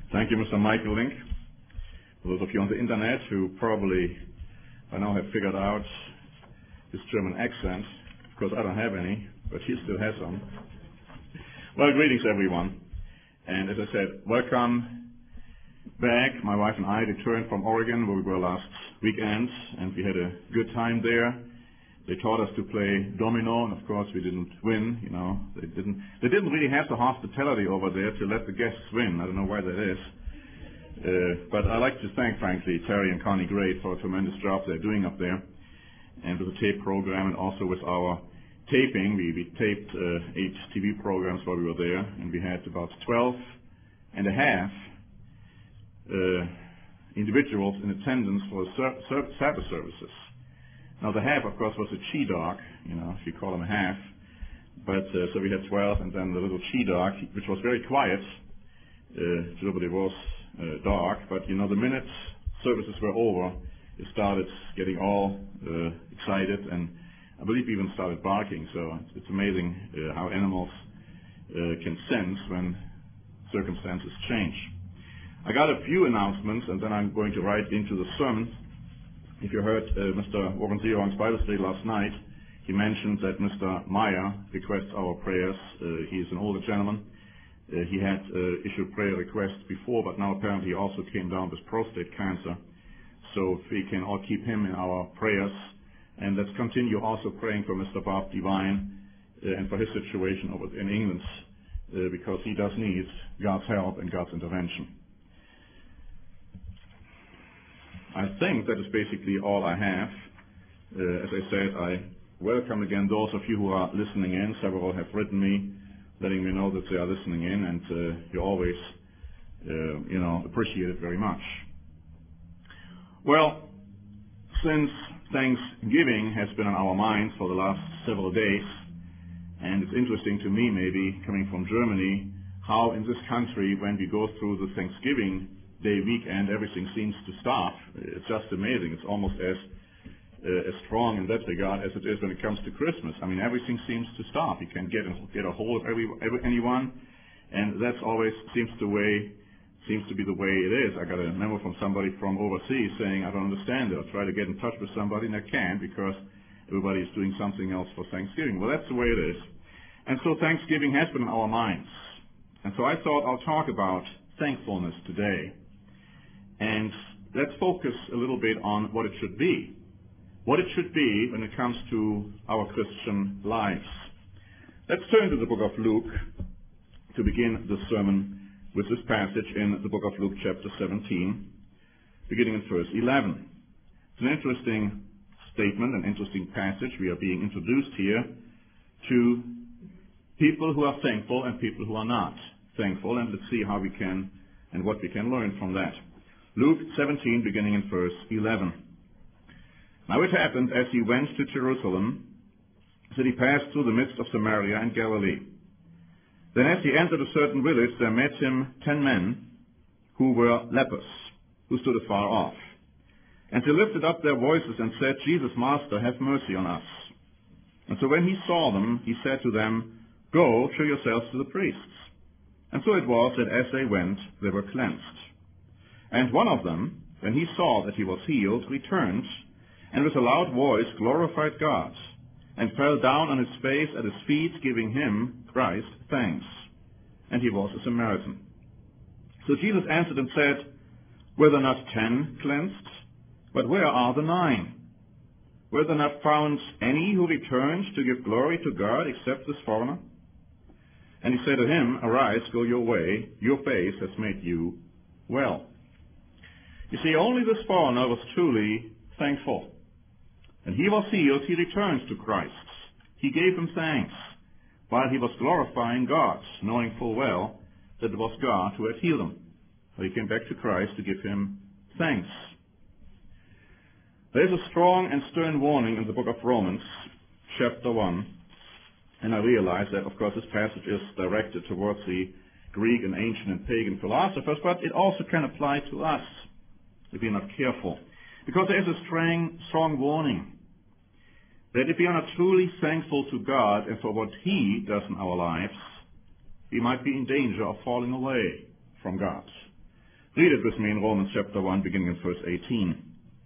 Thank you, Mr. Michael Link. For those of you on the internet who probably by now have figured out his German accent, of course I don't have any, but he still has some. Well, greetings everyone. And as I said, welcome back. My wife and I returned from Oregon where we were last weekend, and we had a good time there. They taught us to play domino, and of course we didn't win. They didn't really have the hospitality over there to let the guests win. I don't know why that is. But I'd like to thank, frankly, Terry and Connie Gray for a tremendous job they're doing up there, and with the tape program and also with our taping. We taped 8 TV programs while we were there, and we had about 12 and a half individuals in attendance for Sabbath services. Now the half, of course, was a she-dog, if you call him a half. But so we had 12, and then the little she-dog, which was very quiet. Nobody was dark, but the minute services were over, it started getting all excited, and I believe even started barking. So it's amazing how animals can sense when circumstances change. I got a few announcements, and then I'm going to right into the sermon. If you heard Mr. Warren Zierong's Bible study last night, he mentioned that Mr. Meyer requests our prayers. He's an older gentleman. He had issued prayer requests before, but now apparently he also came down with prostate cancer. So if we can all keep him in our prayers. And let's continue also praying for Mr. Bob Devine and for his situation over in England, because he does need God's help and God's intervention. I think that is basically all I have. As I said, I welcome again those of you who are listening in. Several have written me, letting me know that they are listening in, and you always, appreciate it very much. Well, since Thanksgiving has been on our minds for the last several days, and it's interesting to me, maybe coming from Germany, how in this country, when we go through the Thanksgiving Day weekend, everything seems to stop. It's just amazing. It's almost as strong in that regard as it is when it comes to Christmas. I mean, everything seems to stop. You can't get a hold of anyone, and that's always seems to be the way it is. I got a memo from somebody from overseas saying, I don't understand it. I'll try to get in touch with somebody, and I can't because everybody is doing something else for Thanksgiving. Well, that's the way it is. And so Thanksgiving has been in our minds. And so I thought I'll talk about thankfulness today. And let's focus a little bit on what it should be. What it should be when it comes to our Christian lives. Let's turn to the book of Luke to begin the sermon with this passage in the book of Luke chapter 17, beginning in verse 11. It's an interesting statement, an interesting passage. We are being introduced here to people who are thankful and people who are not thankful, and let's see how we can and what we can learn from that. Luke 17, beginning in verse 11. Now it happened as he went to Jerusalem that he passed through the midst of Samaria and Galilee. Then as he entered a certain village, there met him 10 men who were lepers, who stood afar off. And they lifted up their voices and said, Jesus, Master, have mercy on us. And so when he saw them, he said to them, Go, show yourselves to the priests. And so it was that as they went, they were cleansed. And one of them, when he saw that he was healed, returned, and with a loud voice glorified God, and fell down on his face at his feet, giving him, Christ, thanks. And he was a Samaritan. So Jesus answered and said, Were there not 10 cleansed? But where are the 9? Were there not found any who returned to give glory to God except this foreigner? And he said to him, Arise, go your way, your faith has made you well. You see, only this foreigner was truly thankful. And he was healed, he returned to Christ. He gave him thanks while he was glorifying God, knowing full well that it was God who had healed him. So he came back to Christ to give him thanks. There is a strong and stern warning in the book of Romans, chapter 1. And I realize that, of course, this passage is directed towards the Greek and ancient and pagan philosophers, but it also can apply to us if we're not careful. Because there is a strong warning that if we are not truly thankful to God and for what He does in our lives, we might be in danger of falling away from God. Read it with me in Romans chapter 1, beginning in verse 18.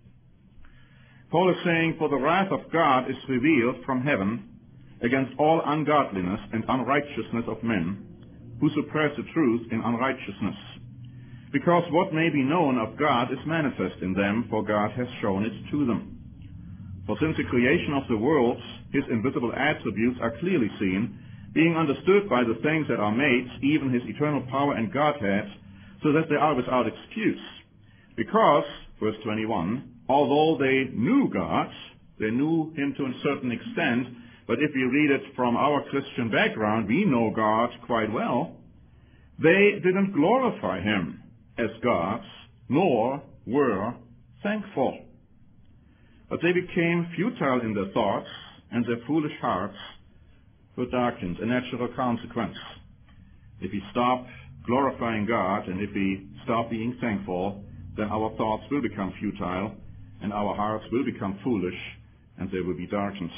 Paul is saying, "For the wrath of God is revealed from heaven against all ungodliness and unrighteousness of men, who suppress the truth in unrighteousness. Because what may be known of God is manifest in them, for God has shown it to them. For since the creation of the world, his invisible attributes are clearly seen, being understood by the things that are made, even his eternal power and Godhead, so that they are without excuse. Because," verse 21, "although they knew God," they knew him to a certain extent, but if we read it from our Christian background, we know God quite well, "they didn't glorify him as God, nor were thankful. But they became futile in their thoughts, and their foolish hearts were darkened." A natural consequence. If we stop glorifying God, and if we stop being thankful, then our thoughts will become futile, and our hearts will become foolish, and they will be darkened.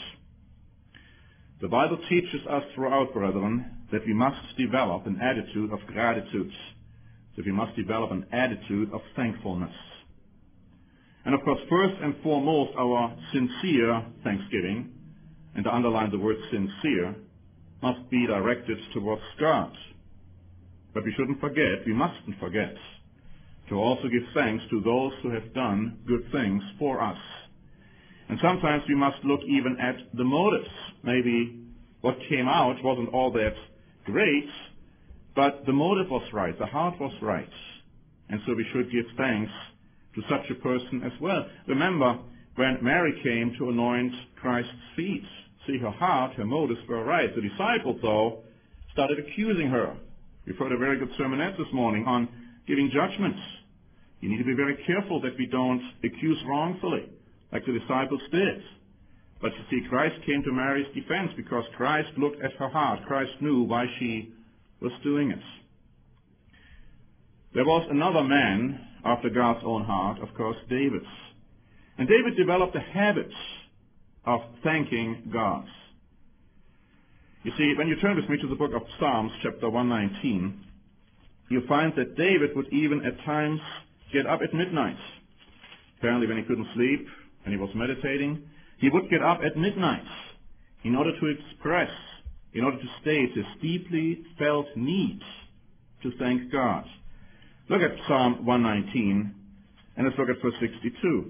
The Bible teaches us throughout, brethren, that we must develop an attitude of gratitude, that we must develop an attitude of thankfulness. And of course, first and foremost, our sincere thanksgiving, and to underline the word sincere, must be directed towards God. But we shouldn't forget, we mustn't forget, to also give thanks to those who have done good things for us. And sometimes we must look even at the motives. Maybe what came out wasn't all that great, but the motive was right, the heart was right. And so we should give thanks to such a person as well. Remember, when Mary came to anoint Christ's feet, see, her heart, her motives were right. The disciples, though, started accusing her. We've heard a very good sermonette this morning on giving judgments. You need to be very careful that we don't accuse wrongfully, like the disciples did. But you see, Christ came to Mary's defense because Christ looked at her heart. Christ knew why she was doing it. There was another man after God's own heart, of course, David. And David developed a habit of thanking God. You see, when you turn with me to the book of Psalms, chapter 119, you find that David would even at times get up at midnight. Apparently when he couldn't sleep and he was meditating, he would get up at midnight in order to express, in order to state his deeply felt need to thank God. Look at Psalm 119, and let's look at verse 62.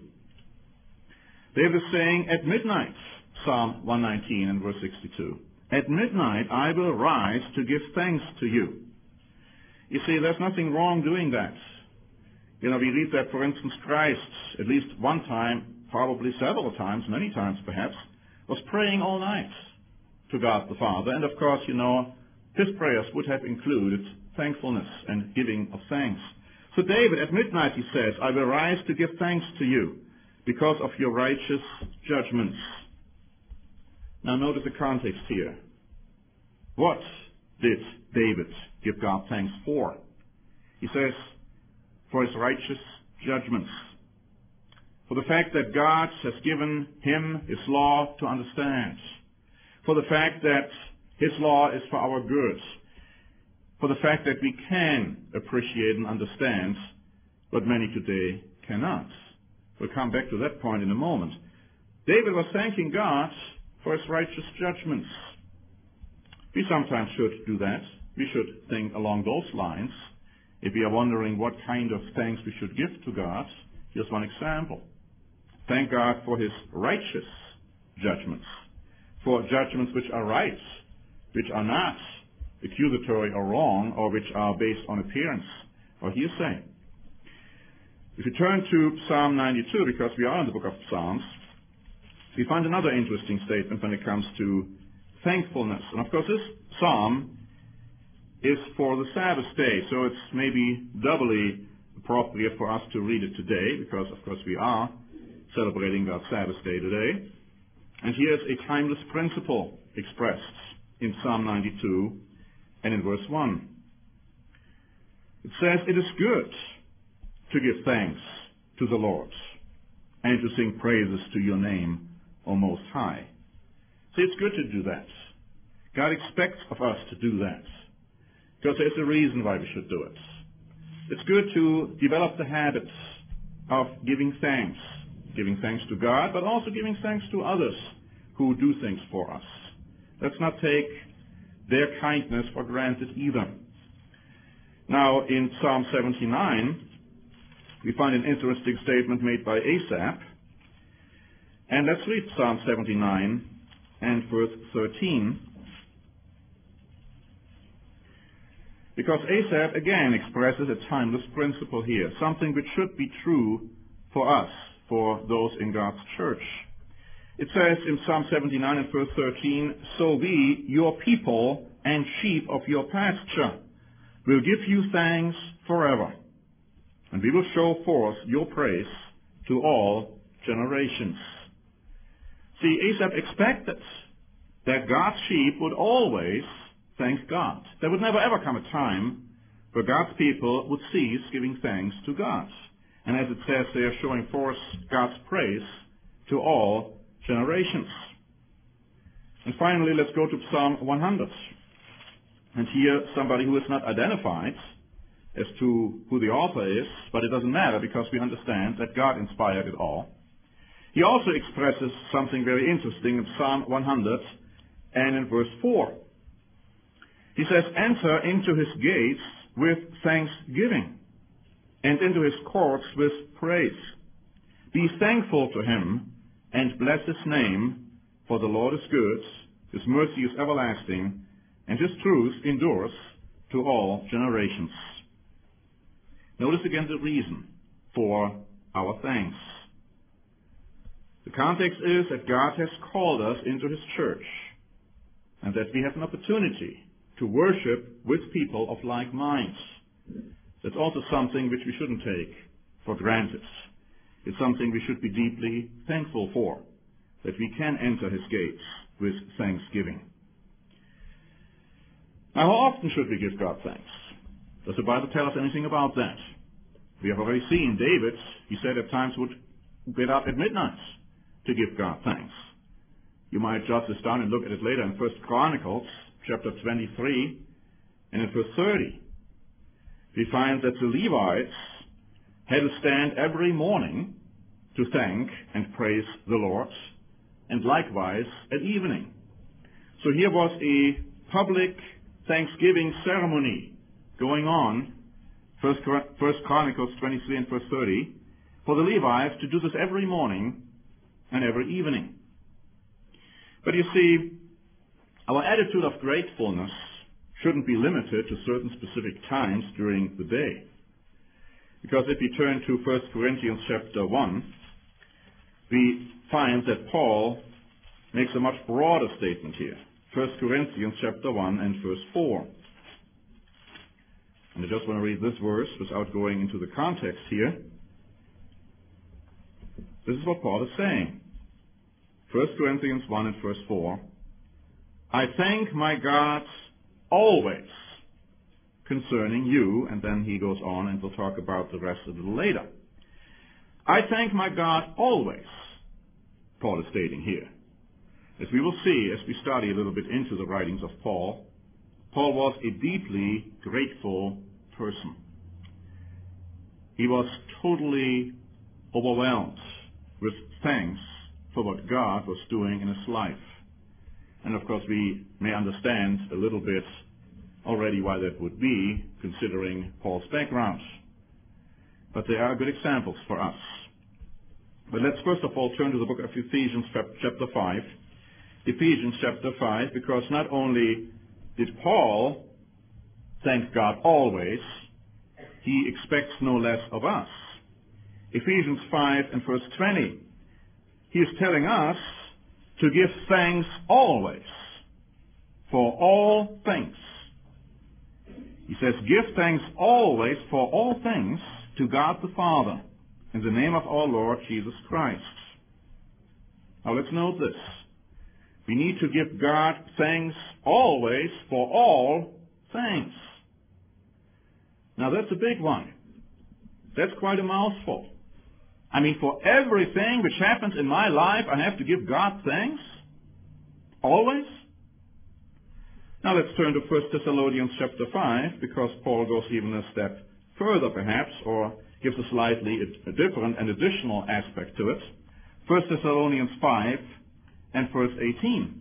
David is saying, at midnight, Psalm 119 and verse 62, "At midnight I will rise to give thanks to you." You see, there's nothing wrong doing that. We read that, for instance, Christ, at least one time, probably several times, many times perhaps, was praying all night to God the Father. And of course, his prayers would have included thankfulness and giving of thanks. So David, at midnight, he says, "I will rise to give thanks to you because of your righteous judgments." Now notice the context here. What did David give God thanks for? He says, for his righteous judgments. For the fact that God has given him his law to understand. For the fact that his law is for our good. For the fact that we can appreciate and understand what many today cannot. We'll come back to that point in a moment. David was thanking God for his righteous judgments. We sometimes should do that. We should think along those lines. If we are wondering what kind of thanks we should give to God, here's one example. Thank God for his righteous judgments, for judgments which are right, which are not accusatory or wrong, or which are based on appearance or hearsay. If you turn to Psalm 92, because we are in the book of Psalms, we find another interesting statement when it comes to thankfulness. And of course, this psalm is for the Sabbath day, so it's maybe doubly appropriate for us to read it today, because of course we are celebrating God's Sabbath day today. And here's a timeless principle expressed in Psalm 92 and in verse 1. It says, "It is good to give thanks to the Lord and to sing praises to your name, O Most High." See, it's good to do that. God expects of us to do that, because there's a reason why we should do it. It's good to develop the habit of giving thanks to God, but also giving thanks to others who do things for us. Let's not take their kindness for granted either. Now, in Psalm 79, we find an interesting statement made by Asaph. And let's read Psalm 79 and verse 13. Because Asaph again expresses a timeless principle here, something which should be true for us, for those in God's church. It says in Psalm 79 and verse 13, "So we, your people and sheep of your pasture, will give you thanks forever, and we will show forth your praise to all generations." See, Asaph expected that God's sheep would always thank God. There would never ever come a time where God's people would cease giving thanks to God. And as it says, they are showing forth God's praise to all generations. And finally, let's go to Psalm 100. And here, somebody who is not identified as to who the author is, but it doesn't matter because we understand that God inspired it all. He also expresses something very interesting in Psalm 100 and in verse 4. He says, "Enter into his gates with thanksgiving and into his courts with praise. Be thankful to him and bless his name, for the Lord is good, his mercy is everlasting, and his truth endures to all generations." Notice again the reason for our thanks. The context is that God has called us into his church, and that we have an opportunity to worship with people of like minds. That's also something which we shouldn't take for granted. It's something we should be deeply thankful for, that we can enter his gates with thanksgiving. Now, how often should we give God thanks? Does the Bible tell us anything about that? We have already seen David, he said at times would get up at midnight to give God thanks. You might jot this down and look at it later in 1 Chronicles chapter 23 and in verse 30. We find that the Levites had to stand every morning to thank and praise the Lord, and likewise at evening. So here was a public thanksgiving ceremony going on, 1 Chronicles 23 and verse 30, for the Levites to do this every morning and every evening. But you see, our attitude of gratefulness shouldn't be limited to certain specific times during the day. Because if we turn to 1 Corinthians chapter 1, we find that Paul makes a much broader statement here. 1 Corinthians chapter 1 and verse 4. And I just want to read this verse without going into the context here. This is what Paul is saying. 1 Corinthians 1 and verse 4. "I thank my God always concerning you," and then he goes on and we'll talk about the rest a little later. "I thank my God always," Paul is stating here. As we will see as we study a little bit into the writings of Paul, Paul was a deeply grateful person. He was totally overwhelmed with thanks for what God was doing in his life. And of course we may understand a little bit already why that would be, considering Paul's background. But there are good examples for us. But let's first of all turn to the book of Ephesians chapter 5. Ephesians chapter 5, because not only did Paul thank God always, he expects no less of us. Ephesians 5 and verse 20. He is telling us to give thanks always, for all things. He says, "Give thanks always for all things to God the Father, in the name of our Lord Jesus Christ." Now let's note this. We need to give God thanks always for all things. Now that's a big one. That's quite a mouthful. I mean, for everything which happens in my life, I have to give God thanks? Always? Now let's turn to 1 Thessalonians chapter 5, because Paul goes even a step further perhaps, or gives a slightly a different and additional aspect to it. 1 Thessalonians 5 and verse 18.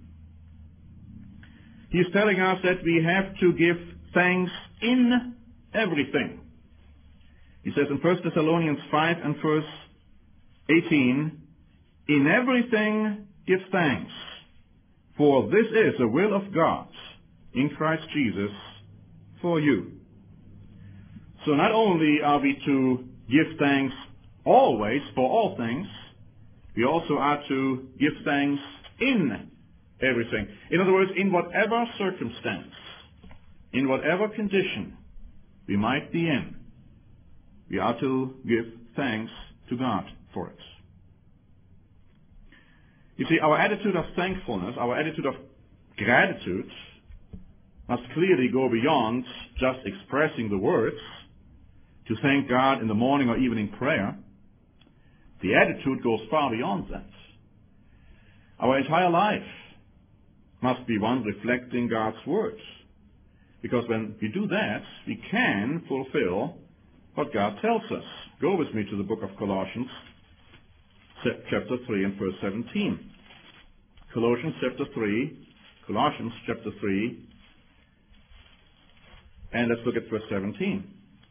He's telling us that we have to give thanks in everything. He says in 1 Thessalonians 5 and verse 18, in everything give thanks, for this is the will of God in Christ Jesus for you. So not only are we to give thanks always for all things, we also are to give thanks in everything. In other words, in whatever circumstance, in whatever condition we might be in, we are to give thanks to God for it. You see, our attitude of thankfulness, our attitude of gratitude must clearly go beyond just expressing the words to thank God in the morning or evening prayer. The attitude goes far beyond that. Our entire life must be one reflecting God's words. Because when we do that, we can fulfill what God tells us. Go with me to the book of Colossians, chapter 3 and verse 17. Colossians chapter 3, and let's look at verse 17.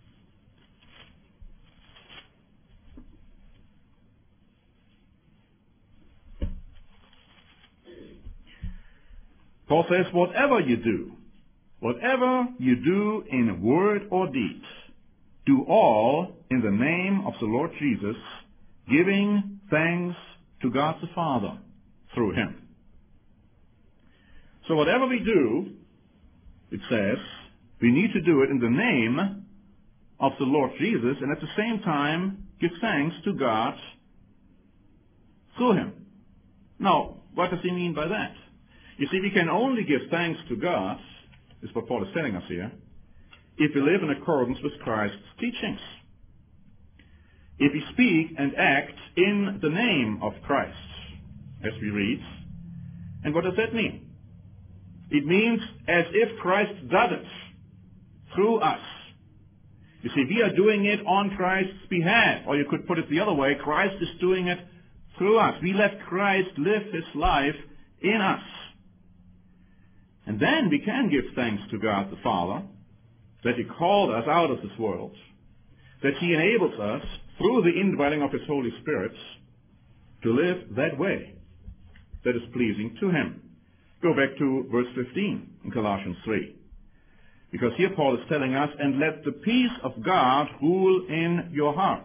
Paul says, whatever you do in word or deed, do all in the name of the Lord Jesus, giving thanks to God the Father through him. So whatever we do, it says, we need to do it in the name of the Lord Jesus, and at the same time give thanks to God through him. Now, what does he mean by that? You see, we can only give thanks to God, is what Paul is telling us here, if we live in accordance with Christ's teachings. If we speak and act in the name of Christ, as we read. And what does that mean? It means as if Christ does it through us. You see, we are doing it on Christ's behalf. Or you could put it the other way, Christ is doing it through us. We let Christ live his life in us. And then we can give thanks to God the Father that he called us out of this world, that he enables us, through the indwelling of his Holy Spirit, to live that way that is pleasing to him. Go back to verse 15 in Colossians 3. Because here Paul is telling us, and let the peace of God rule in your hearts,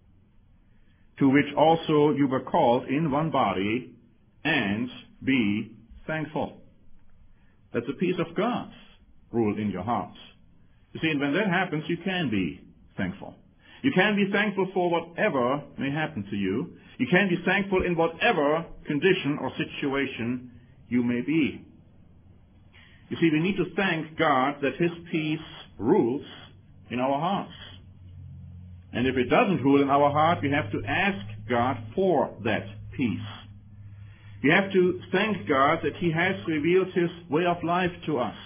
to which also you were called in one body, and be thankful. Let the peace of God rule in your hearts. You see, and when that happens, you can be thankful. You can be thankful for whatever may happen to you. You can be thankful in whatever condition or situation you may be. You see, we need to thank God that his peace rules in our hearts. And if it doesn't rule in our heart, we have to ask God for that peace. We have to thank God that he has revealed his way of life to us,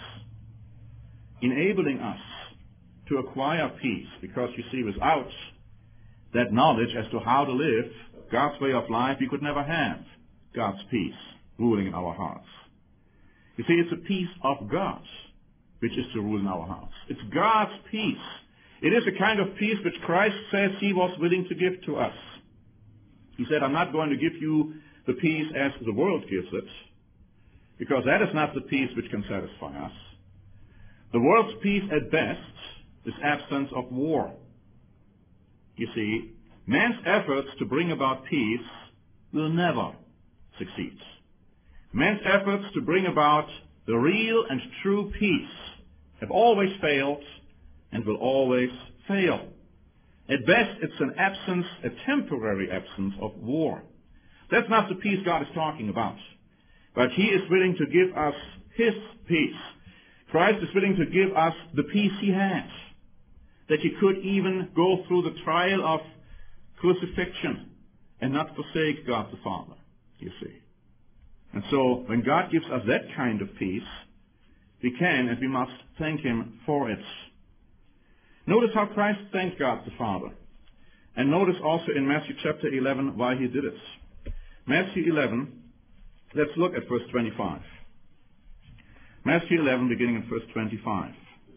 enabling us to acquire peace. Because you see, without that knowledge as to how to live God's way of life, we could never have God's peace ruling in our hearts. You see, it's a peace of God which is to rule in our hearts. It's God's peace. It is a kind of peace which Christ says he was willing to give to us. He said, I'm not going to give you the peace as the world gives it, because that is not the peace which can satisfy us. The world's peace at best is absence of war. You see, man's efforts to bring about peace will never succeed. Man's efforts to bring about the real and true peace have always failed and will always fail. At best, it's an absence, a temporary absence of war. That's not the peace God is talking about. But he is willing to give us his peace. Christ is willing to give us the peace he had, that he could even go through the trial of crucifixion and not forsake God the Father, you see. And so, when God gives us that kind of peace, we can and we must thank him for it. Notice how Christ thanked God the Father. And notice also in Matthew chapter 11 why he did it. Matthew 11, let's look at verse 25. Matthew 11, beginning in verse 25.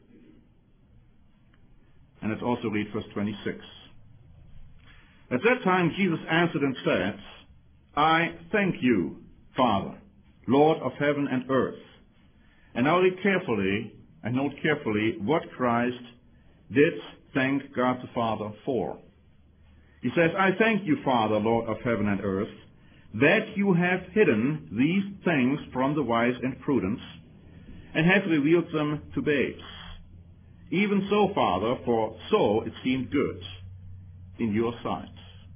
And let's also read verse 26. At that time Jesus answered and said, I thank you, Father, Lord of heaven and earth. And now read carefully and note carefully what Christ did thank God the Father for. He says, I thank you, Father, Lord of heaven and earth, that you have hidden these things from the wise and prudent, and have revealed them to babes. Even so, Father, for so it seemed good in your sight.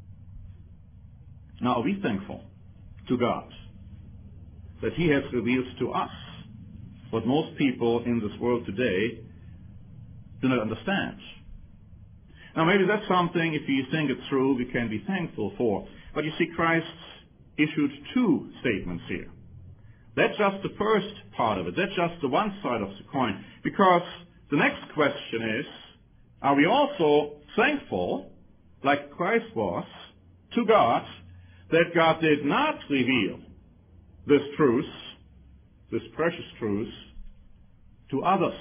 Now are we thankful to God that he has revealed to us what most people in this world today do not understand? Now maybe that's something, if you think it through, we can be thankful for. But you see, Christ issued two statements here. That's just the first part of it. That's just the one side of the coin. Because the next question is, are we also thankful, like Christ was, to God, that God did not reveal this truth, this precious truth, to others,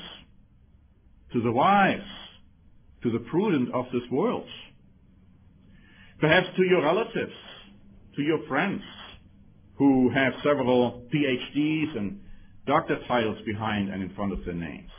to the wise, to the prudent of this world, perhaps to your relatives, to your friends who have several PhDs and doctor titles behind and in front of their names,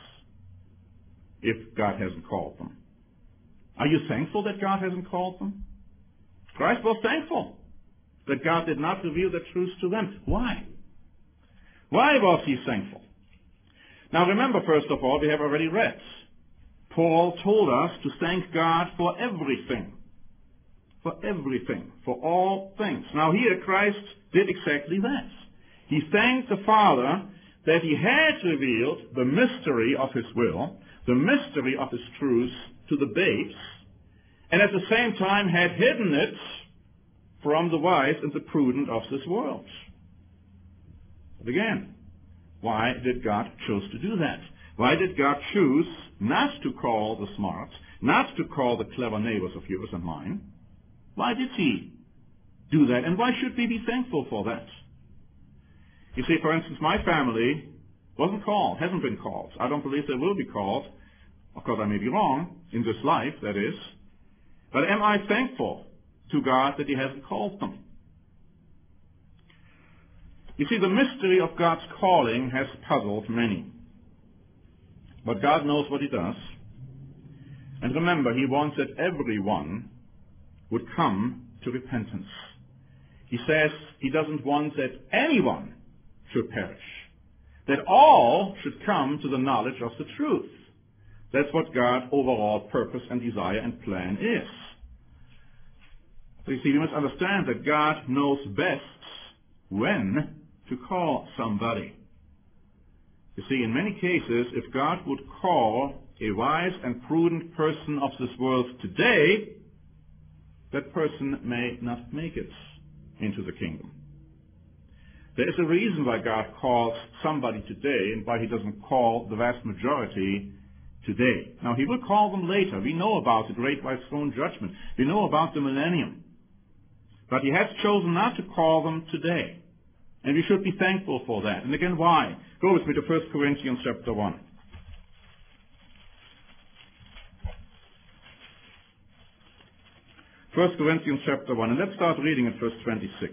if God hasn't called them. Are you thankful that God hasn't called them? Christ was thankful that God did not reveal the truth to them. Why? Why was he thankful? Now remember, first of all, we have already read, Paul told us to thank God for everything. For everything. For all things. Now here Christ did exactly that. He thanked the Father that he had revealed the mystery of his will, the mystery of his truth to the babes, and at the same time had hidden it from the wise and the prudent of this world. But again, why did God choose to do that? Why did God choose not to call the smart, not to call the clever neighbors of yours and mine? Why did he do that? And why should we be thankful for that? You see, for instance, my family wasn't called, hasn't been called. I don't believe they will be called. Of course, I may be wrong, in this life, that is. But am I thankful to God that he hasn't called them? You see, the mystery of God's calling has puzzled many. But God knows what he does. And remember, he wants that everyone would come to repentance. He says he doesn't want that anyone should perish, that all should come to the knowledge of the truth. That's what God's overall purpose and desire and plan is. So you see, we must understand that God knows best when to call somebody. You see, in many cases, if God would call a wise and prudent person of this world today, that person may not make it into the kingdom. There is a reason why God calls somebody today and why he doesn't call the vast majority today. Now, he will call them later. We know about the great white throne judgment. We know about the millennium. But he has chosen not to call them today. And we should be thankful for that. And again, why? Go with me to 1 Corinthians chapter 1. 1 Corinthians chapter 1. And let's start reading at verse 26.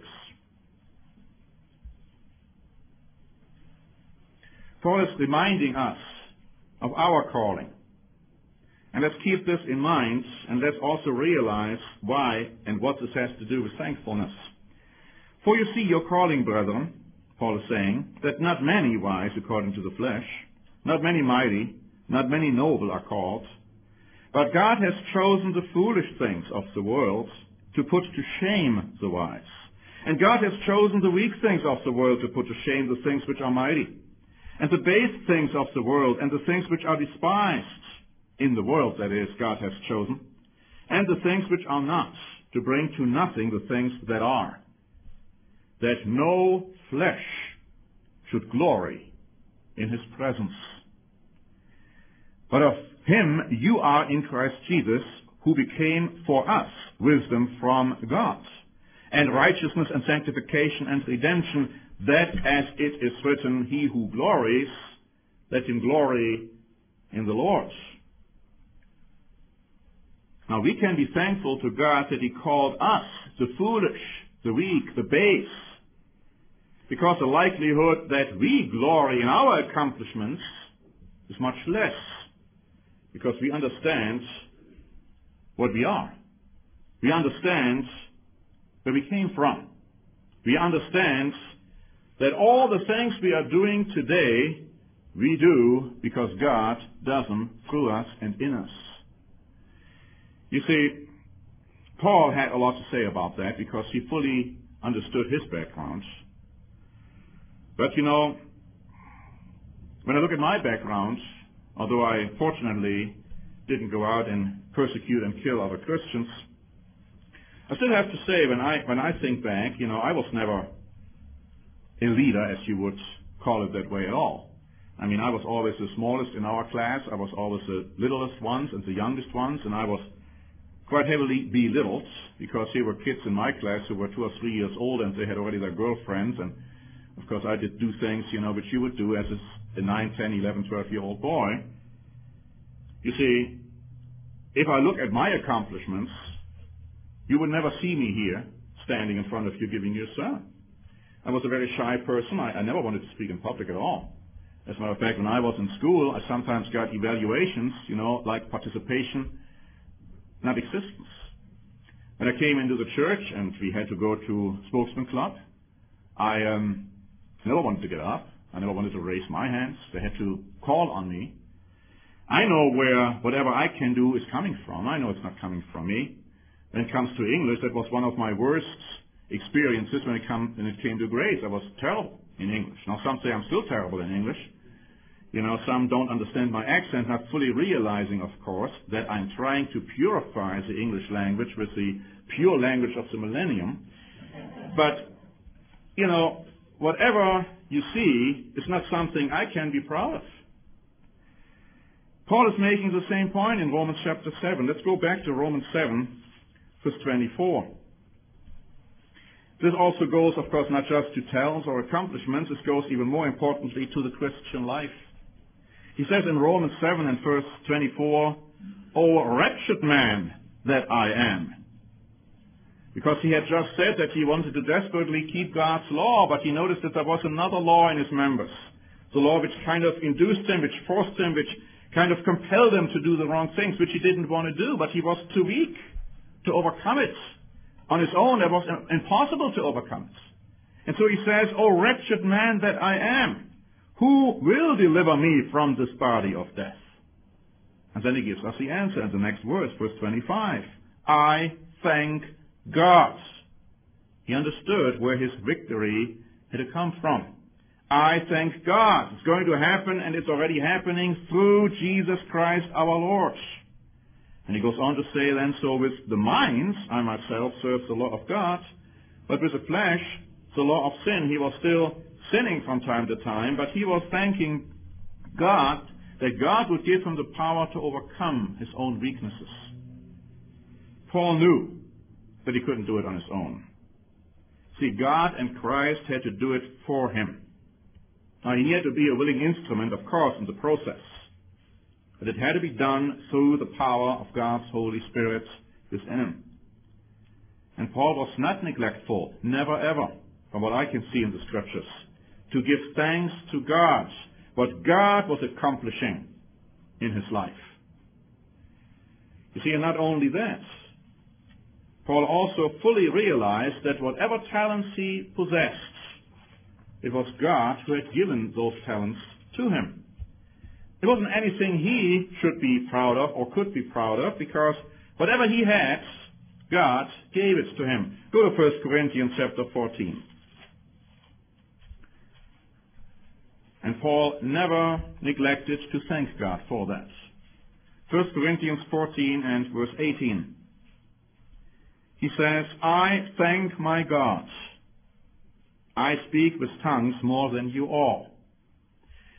Paul is reminding us of our calling. And let's keep this in mind, and let's also realize why and what this has to do with thankfulness. For you see your calling, brethren, Paul is saying, that not many wise according to the flesh, not many mighty, not many noble are called, but God has chosen the foolish things of the world to put to shame the wise. And God has chosen the weak things of the world to put to shame the things which are mighty. And the base things of the world and the things which are despised in the world, that is, God has chosen, and the things which are not, to bring to nothing the things that are, that no flesh should glory in his presence. But of him you are in Christ Jesus, who became for us wisdom from God, and righteousness and sanctification and redemption, that as it is written, he who glories, let him glory in the Lord. Now we can be thankful to God that he called us, the foolish, the weak, the base, because the likelihood that we glory in our accomplishments is much less, because we understand what we are. We understand where we came from. We understand that all the things we are doing today, we do because God does them through us and in us. You see, Paul had a lot to say about that because he fully understood his background. But you know, when I look at my background, although I fortunately didn't go out and persecute and kill other Christians, I still have to say, when I think back, you know, I was never a leader, as you would call it that way at all. I mean, I was always the smallest in our class. I was always the littlest ones and the youngest ones, and I was quite heavily belittled because here were kids in my class who were 2 or 3 years old and they had already their girlfriends, and of course I did do things, you know, which you would do as a 9, 10, 11, 12-year-old boy. You see, if I look at my accomplishments, you would never see me here standing in front of you giving you a sermon. I was a very shy person. I never wanted to speak in public at all. As a matter of fact, when I was in school, I sometimes got evaluations, you know, like participation, not existence. When I came into the church and we had to go to spokesman club, I never wanted to get up. I never wanted to raise my hands. They had to call on me. I know where whatever I can do is coming from. I know it's not coming from me. When it comes to English, that was one of my worst experiences when it came to grades. I was terrible in English. Now some say I'm still terrible in English. You know, some don't understand my accent, not fully realizing, of course, that I'm trying to purify the English language with the pure language of the millennium. But, you know, whatever you see is not something I can be proud of. Paul is making the same point in Romans chapter 7. Let's go back to Romans 7, verse 24. This also goes, of course, not just to talents or accomplishments. This goes even more importantly to the Christian life. He says in Romans 7 and verse 24, "O wretched man that I am." Because he had just said that he wanted to desperately keep God's law, but he noticed that there was another law in his members. The law which kind of induced him, which forced him, which kind of compelled him to do the wrong things, which he didn't want to do, but he was too weak to overcome it. On his own, it was impossible to overcome it. And so he says, "O wretched man that I am, who will deliver me from this body of death?" And then he gives us the answer in the next verse, verse 25. "I thank God." He understood where his victory had to come from. I thank God. It's going to happen, and it's already happening through Jesus Christ our Lord. And he goes on to say then, "So with the minds, I myself serve the law of God, but with the flesh, the law of sin." He was still sinning from time to time, but he was thanking God that God would give him the power to overcome his own weaknesses. Paul knew that he couldn't do it on his own. See, God and Christ had to do it for him. Now, he had to be a willing instrument, of course, in the process. But it had to be done through the power of God's Holy Spirit within him. And Paul was not neglectful, never ever, from what I can see in the Scriptures, to give thanks to God, what God was accomplishing in his life. You see, and not only that, Paul also fully realized that whatever talents he possessed, it was God who had given those talents to him. It wasn't anything he should be proud of or could be proud of, because whatever he had, God gave it to him. Go to 1 Corinthians chapter 14. And Paul never neglected to thank God for that. 1 Corinthians 14 and verse 18. He says, "I thank my God. I speak with tongues more than you all.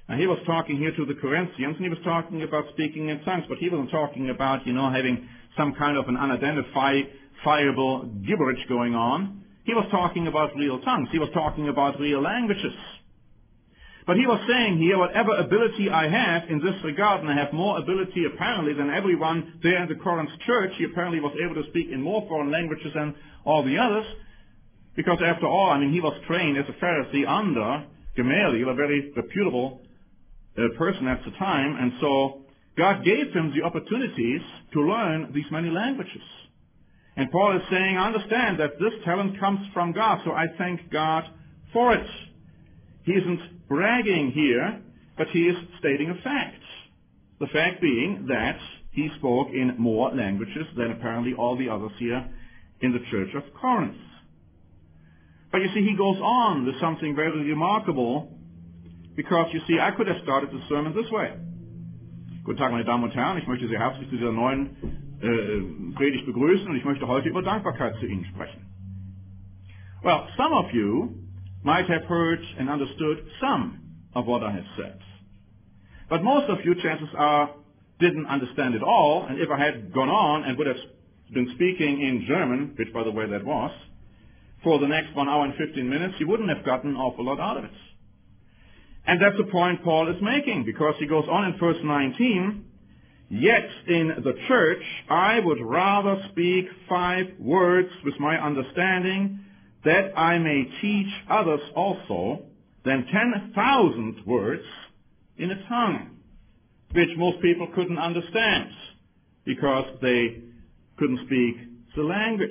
Now he was talking here to the Corinthians, and he was talking about speaking in tongues, but he wasn't talking about, having some kind of an unidentifiable gibberish going on. He was talking about real tongues. He was talking about real languages. But he was saying here, whatever ability I have in this regard, and I have more ability apparently than everyone there in the Corinth church, he apparently was able to speak in more foreign languages than all the others, because after all, he was trained as a Pharisee under Gamaliel, a very reputable person at the time, and so God gave him the opportunities to learn these many languages. And Paul is saying, I understand that this talent comes from God, so I thank God for it. He isn't bragging here, but he is stating a fact. The fact being that he spoke in more languages than apparently all the others here in the church of Corinth. But you see, he goes on with something very remarkable, because you see, I could have started the sermon this way. Guten Tag, meine Damen und Herren, ich möchte Sie herzlich zu dieser neuen Predigt begrüßen, und ich möchte heute über Dankbarkeit zu Ihnen sprechen. Well, some of you might have heard and understood some of what I have said. But most of you, chances are, didn't understand it all, and if I had gone on and would have been speaking in German, which by the way that was, for the next 1 hour and 15 minutes, you wouldn't have gotten an awful lot out of it. And that's the point Paul is making, because he goes on in verse 19, yet in the church I would rather speak 5 words with my understanding, that I may teach others also, than 10,000 words in a tongue, which most people couldn't understand, because they couldn't speak the language.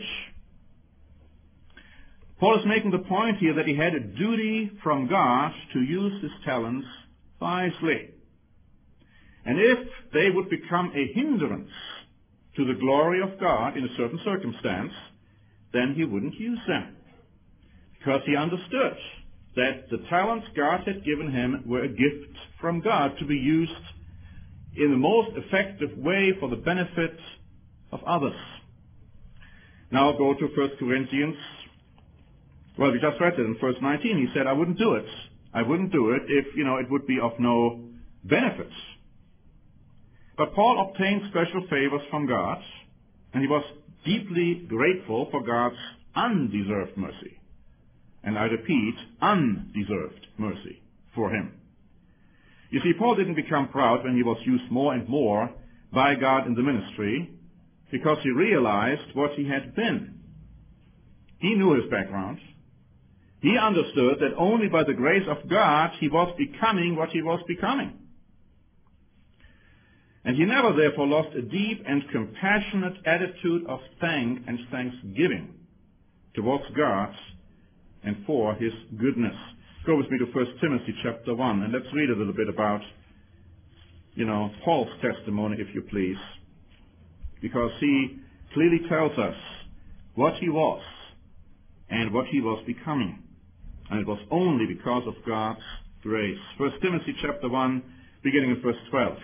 Paul is making the point here that he had a duty from God to use his talents wisely. And if they would become a hindrance to the glory of God in a certain circumstance, then he wouldn't use them. Because he understood that the talents God had given him were a gift from God to be used in the most effective way for the benefit of others. Now go to 1 Corinthians. Well, we just read it in verse 19. He said, I wouldn't do it. I wouldn't do it if, it would be of no benefit. But Paul obtained special favors from God, and he was deeply grateful for God's undeserved mercy. And I repeat, undeserved mercy for him. You see, Paul didn't become proud when he was used more and more by God in the ministry, because he realized what he had been. He knew his background. He understood that only by the grace of God he was becoming what he was becoming. And he never therefore lost a deep and compassionate attitude of thanksgiving towards God and for his goodness. Go with me to 1 Timothy chapter 1, and let's read a little bit about, Paul's testimony, if you please, because he clearly tells us what he was and what he was becoming. And it was only because of God's grace. 1 Timothy chapter 1, beginning in verse 12.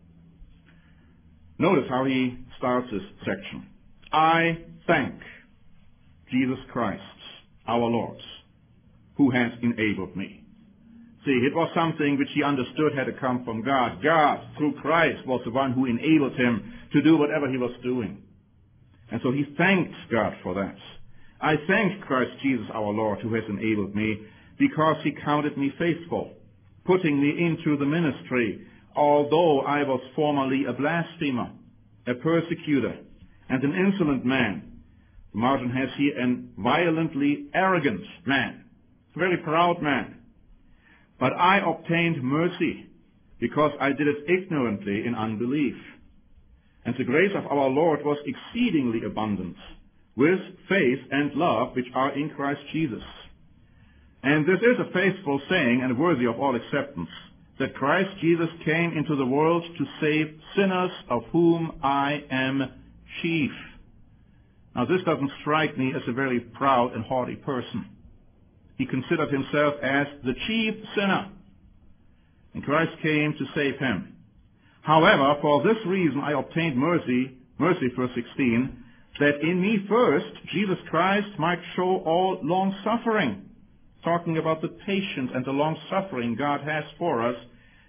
Notice how he starts this section. I thank Jesus Christ, our Lord, who has enabled me. See, it was something which he understood had to come from God. God, through Christ, was the one who enabled him to do whatever he was doing. And so he thanked God for that. I thank Christ Jesus our Lord, who has enabled me, because he counted me faithful, putting me into the ministry, although I was formerly a blasphemer, a persecutor, and an insolent man. The margin has here a violently arrogant man, a very proud man. But I obtained mercy, because I did it ignorantly in unbelief. And the grace of our Lord was exceedingly abundant, with faith and love which are in Christ Jesus. And this is a faithful saying and worthy of all acceptance, that Christ Jesus came into the world to save sinners, of whom I am chief. Now this doesn't strike me as a very proud and haughty person. He considered himself as the chief sinner, and Christ came to save him. However, for this reason I obtained mercy, verse 16, that in me first Jesus Christ might show all long-suffering, talking about the patience and the long-suffering God has for us,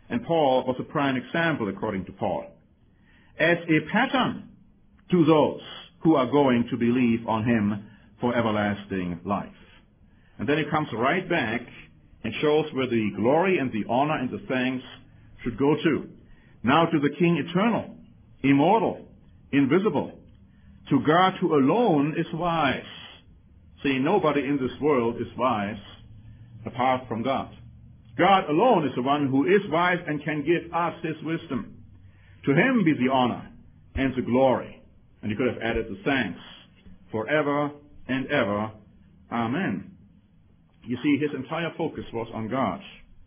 And Paul was a prime example, according to Paul, as a pattern to those who are going to believe on him for everlasting life. And then he comes right back and shows where the glory and the honor and the thanks should go to. Now to the King eternal, immortal, invisible, to God who alone is wise. See, nobody in this world is wise apart from God. God alone is the one who is wise and can give us his wisdom. To him be the honor and the glory. And you could have added the thanks forever and ever. Amen. You see, his entire focus was on God.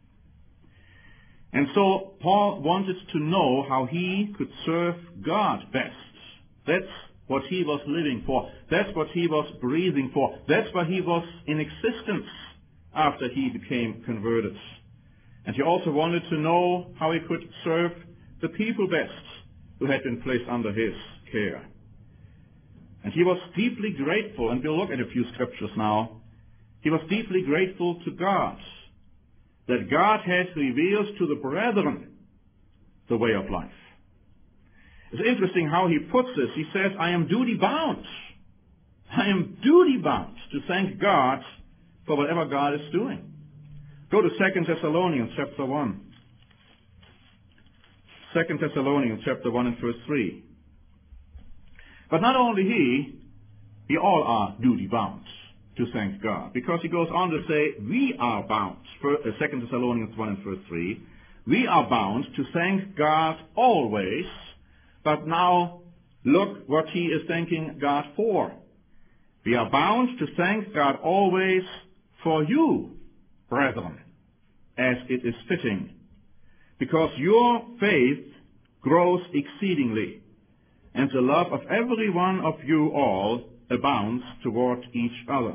And so Paul wanted to know how he could serve God best. That's what he was living for. That's what he was breathing for. That's why he was in existence after he became converted. And he also wanted to know how he could serve the people best who had been placed under his care. And he was deeply grateful, and we'll look at a few scriptures now. He was deeply grateful to God that God has revealed to the brethren the way of life. It's interesting how he puts this. He says, I am duty bound. I am duty bound to thank God for whatever God is doing. Go to 2 Thessalonians chapter 1. 2 Thessalonians chapter 1 and verse 3. But not only he, we all are duty bound to thank God. Because he goes on to say, we are bound. 2 Thessalonians 1 and verse 3. We are bound to thank God always. But now look what he is thanking God for. We are bound to thank God always for you, brethren, as it is fitting, because your faith grows exceedingly, and the love of every one of you all abounds toward each other.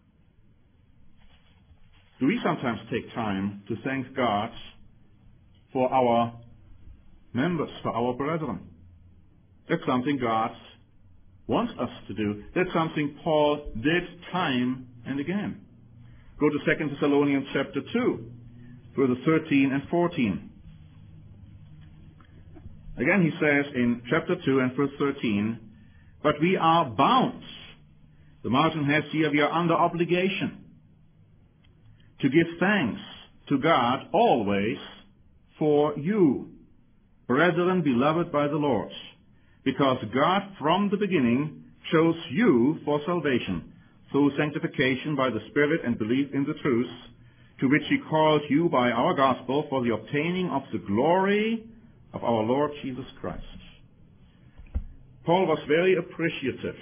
Do we sometimes take time to thank God for our members, for our brethren? That's something God wants us to do. That's something Paul did time and again. Go to 2 Thessalonians chapter 2, verses 13 and 14. Again he says in chapter 2 and verse 13, but we are bound. The margin has here, we are under obligation to give thanks to God always for you, brethren beloved by the Lord, because God from the beginning chose you for salvation, through sanctification by the Spirit and belief in the truth, to which he called you by our gospel for the obtaining of the glory of our Lord Jesus Christ. Paul was very appreciative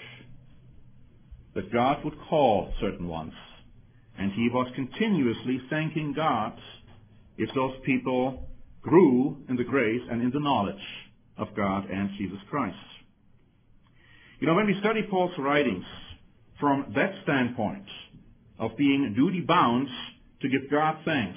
that God would call certain ones, and he was continuously thanking God if those people grew in the grace and in the knowledge of God and Jesus Christ. You know, when we study Paul's writings from that standpoint of being duty-bound to give God thanks,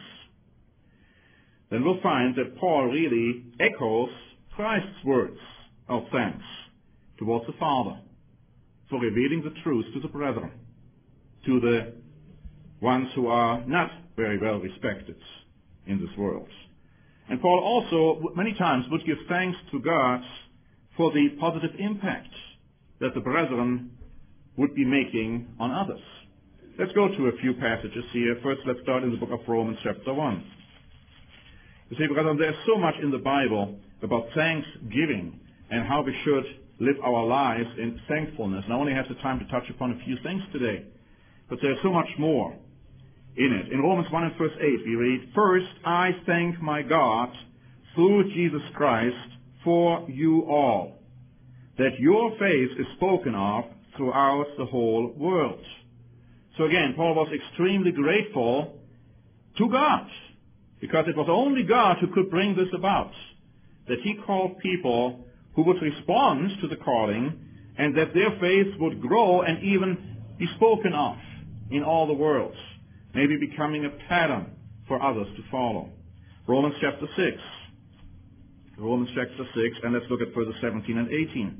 then we'll find that Paul really echoes Christ's words of thanks towards the Father for revealing the truth to the brethren, to the ones who are not very well respected in this world. And Paul also many times would give thanks to God for the positive impact that the brethren would be making on others. Let's go to a few passages here. First, let's start in the book of Romans chapter 1. You see, brethren, there's so much in the Bible about thanksgiving and how we should live our lives in thankfulness. And I only have the time to touch upon a few things today. But there's so much more in it. In Romans 1 and verse 8 we read, first I thank my God through Jesus Christ for you all, that your faith is spoken of throughout the whole world. So again, Paul was extremely grateful to God, because it was only God who could bring this about, that he called people who would respond to the calling, and that their faith would grow and even be spoken of in all the world, maybe becoming a pattern for others to follow. Romans chapter 6. Romans chapter 6, and let's look at verses 17 and 18.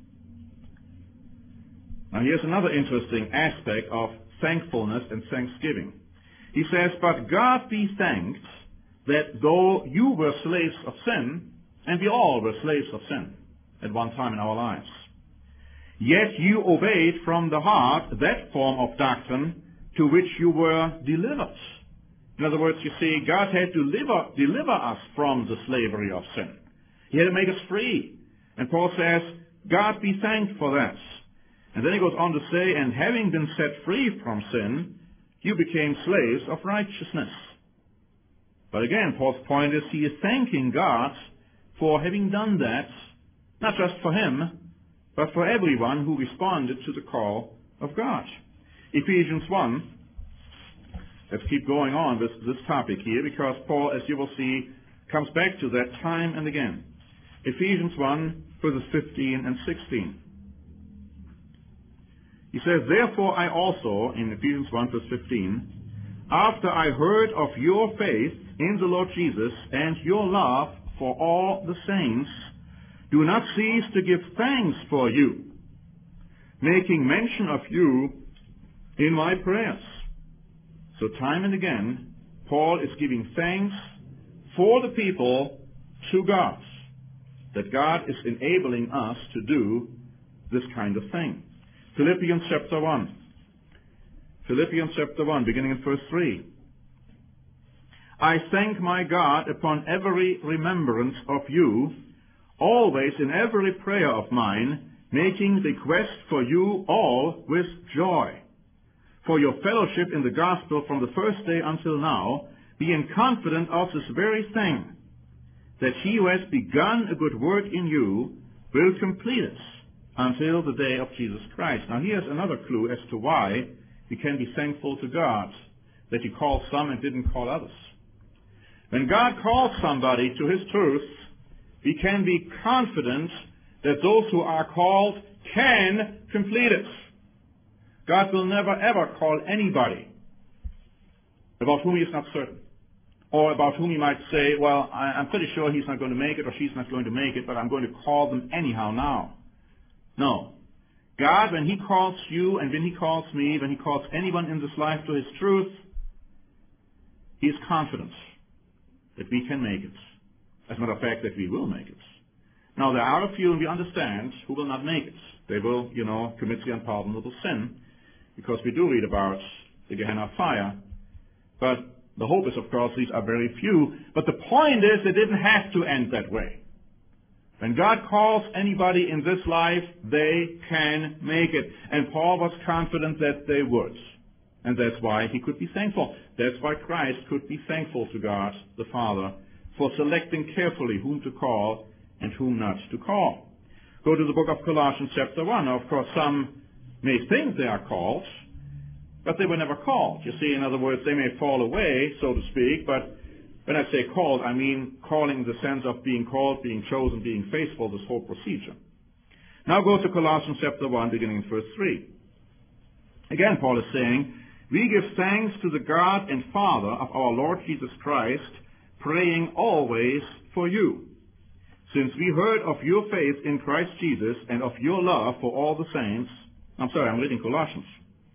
Now here's another interesting aspect of thankfulness and thanksgiving. He says, but God be thanked that though you were slaves of sin, and we all were slaves of sin at one time in our lives, yet you obeyed from the heart that form of doctrine to which you were delivered. In other words, you see, God had to deliver us from the slavery of sin. He had to make us free. And Paul says, God be thanked for that. And then he goes on to say, and having been set free from sin, you became slaves of righteousness. But again, Paul's point is he is thanking God for having done that, not just for him, but for everyone who responded to the call of God. Ephesians 1. Let's keep going on with this topic here, because Paul, as you will see, comes back to that time and again. Ephesians 1, verses 15 and 16. He says, therefore I also, in Ephesians 1, verse 15, after I heard of your faith in the Lord Jesus and your love for all the saints, do not cease to give thanks for you, making mention of you in my prayers. So time and again, Paul is giving thanks for the people to God, that God is enabling us to do this kind of thing. Philippians chapter 1. Philippians chapter 1, beginning in verse 3. I thank my God upon every remembrance of you, always in every prayer of mine, making request for you all with joy, for your fellowship in the gospel from the first day until now, being confident of this very thing, that he who has begun a good work in you will complete it until the day of Jesus Christ. Now here's another clue as to why we can be thankful to God that he called some and didn't call others. When God calls somebody to his truth, we can be confident that those who are called can complete it. God will never ever call anybody about whom he is not certain, or about whom he might say, well, I'm pretty sure he's not going to make it or she's not going to make it, but I'm going to call them anyhow now. No. God, when he calls you and when he calls me, when he calls anyone in this life to his truth, he is confident that we can make it. As a matter of fact, that we will make it. Now, there are a few, and we understand, who will not make it. They will, commit the unpardonable sin, because we do read about the Gehenna fire. But the hope is, of course, these are very few. But the point is, it didn't have to end that way. When God calls anybody in this life, they can make it. And Paul was confident that they would. And that's why he could be thankful. That's why Christ could be thankful to God, the Father, for selecting carefully whom to call and whom not to call. Go to the book of Colossians chapter 1. Now, of course, some may think they are called, but they were never called. You see, in other words, they may fall away, so to speak, but when I say called, I mean calling in the sense of being called, being chosen, being faithful, this whole procedure. Now go to Colossians chapter 1, beginning in verse 3. Again, Paul is saying, we give thanks to the God and Father of our Lord Jesus Christ, praying always for you, since we heard of your faith in Christ Jesus and of your love for all the saints. I'm sorry, I'm reading Colossians.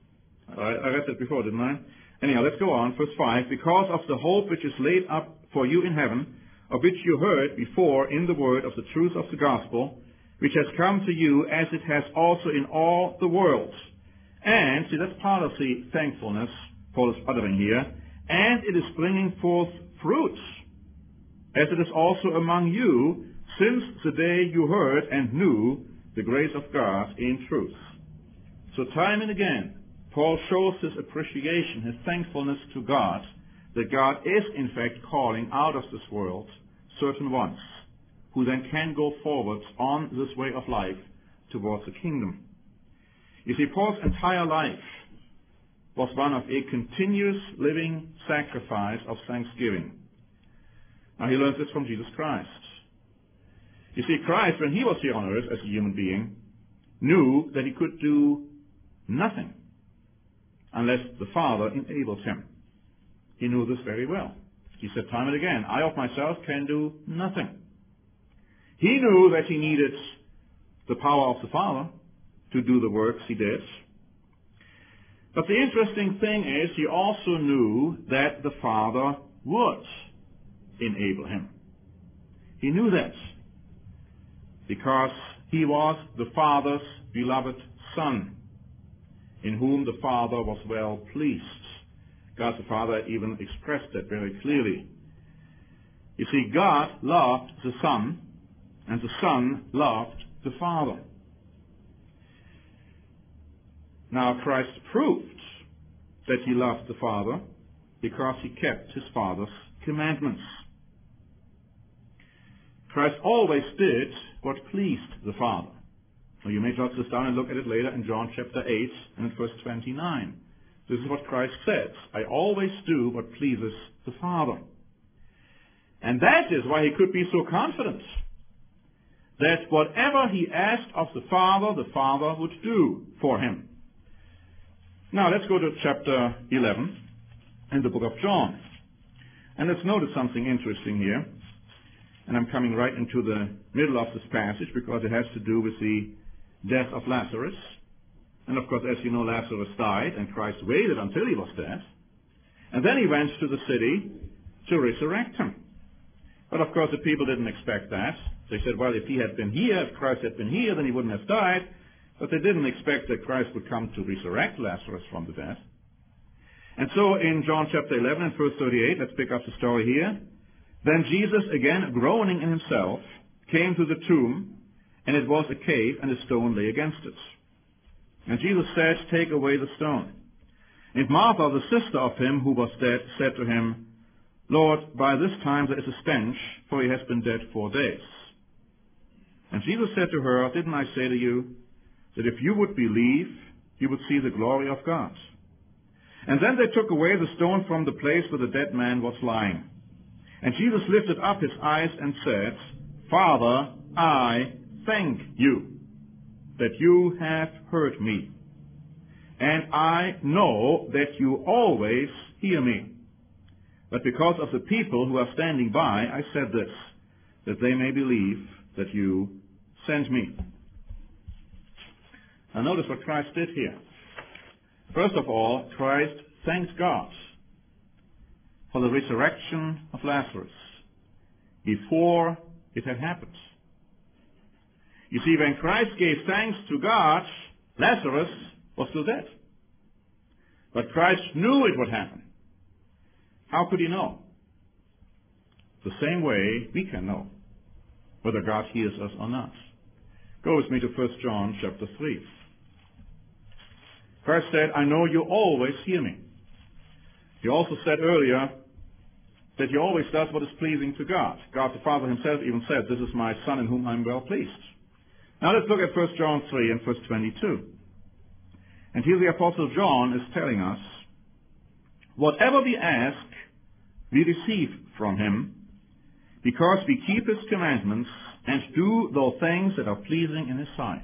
I read that before, didn't I? Anyhow, let's go on. Verse 5. Because of the hope which is laid up for you in heaven, of which you heard before in the word of the truth of the gospel, which has come to you as it has also in all the world. And, see, that's part of the thankfulness Paul is uttering here. And it is bringing forth fruits, as it is also among you, since the day you heard and knew the grace of God in truth. So time and again, Paul shows his appreciation, his thankfulness to God, that God is in fact calling out of this world certain ones, who then can go forward on this way of life towards the kingdom. You see, Paul's entire life was one of a continuous living sacrifice of thanksgiving. Now he learns this from Jesus Christ. You see, Christ, when he was here on earth as a human being, knew that he could do nothing unless the Father enabled him. He knew this very well. He said time and again, I of myself can do nothing. He knew that he needed the power of the Father to do the works he did. But the interesting thing is, he also knew that the Father would. enable him. He knew that because he was the Father's beloved Son, in whom the Father was well pleased. God the Father even expressed that very clearly. You see, God loved the Son, and the Son loved the Father. Now Christ proved that he loved the Father because he kept his Father's commandments. Christ always did what pleased the Father. Now you may jot this down and look at it later in John chapter 8 and verse 29. This is what Christ says: I always do what pleases the Father. And that is why he could be so confident that whatever he asked of the Father would do for him. Now let's go to chapter 11 in the book of John. And let's notice something interesting here. And I'm coming right into the middle of this passage because it has to do with the death of Lazarus. And of course, as you know, Lazarus died, and Christ waited until he was dead. And then he went to the city to resurrect him. But of course, the people didn't expect that. They said, well, if he had been here, if Christ had been here, then he wouldn't have died. But they didn't expect that Christ would come to resurrect Lazarus from the dead. And so in John chapter 11 and verse 38, let's pick up the story here. Then Jesus, again groaning in himself, came to the tomb, and it was a cave, and a stone lay against it. And Jesus said, take away the stone. And Martha, the sister of him who was dead, said to him, Lord, by this time there is a stench, for he has been dead 4 days. And Jesus said to her, didn't I say to you, that if you would believe, you would see the glory of God? And then they took away the stone from the place where the dead man was lying. And Jesus lifted up his eyes and said, Father, I thank you that you have heard me. And I know that you always hear me. But because of the people who are standing by, I said this, that they may believe that you sent me. Now notice what Christ did here. First of all, Christ thanked God for the resurrection of Lazarus before it had happened. You see, when Christ gave thanks to God, Lazarus was still dead. But Christ knew it would happen. How could he know? The same way we can know whether God hears us or not. Go with me to 1 John chapter 3. Christ said, I know you always hear me. He also said earlier that he always does what is pleasing to God. God the Father himself even said, this is my Son in whom I am well pleased. Now let's look at 1 John 3 and verse 22. And here the Apostle John is telling us, whatever we ask, we receive from him, because we keep his commandments and do those things that are pleasing in his sight.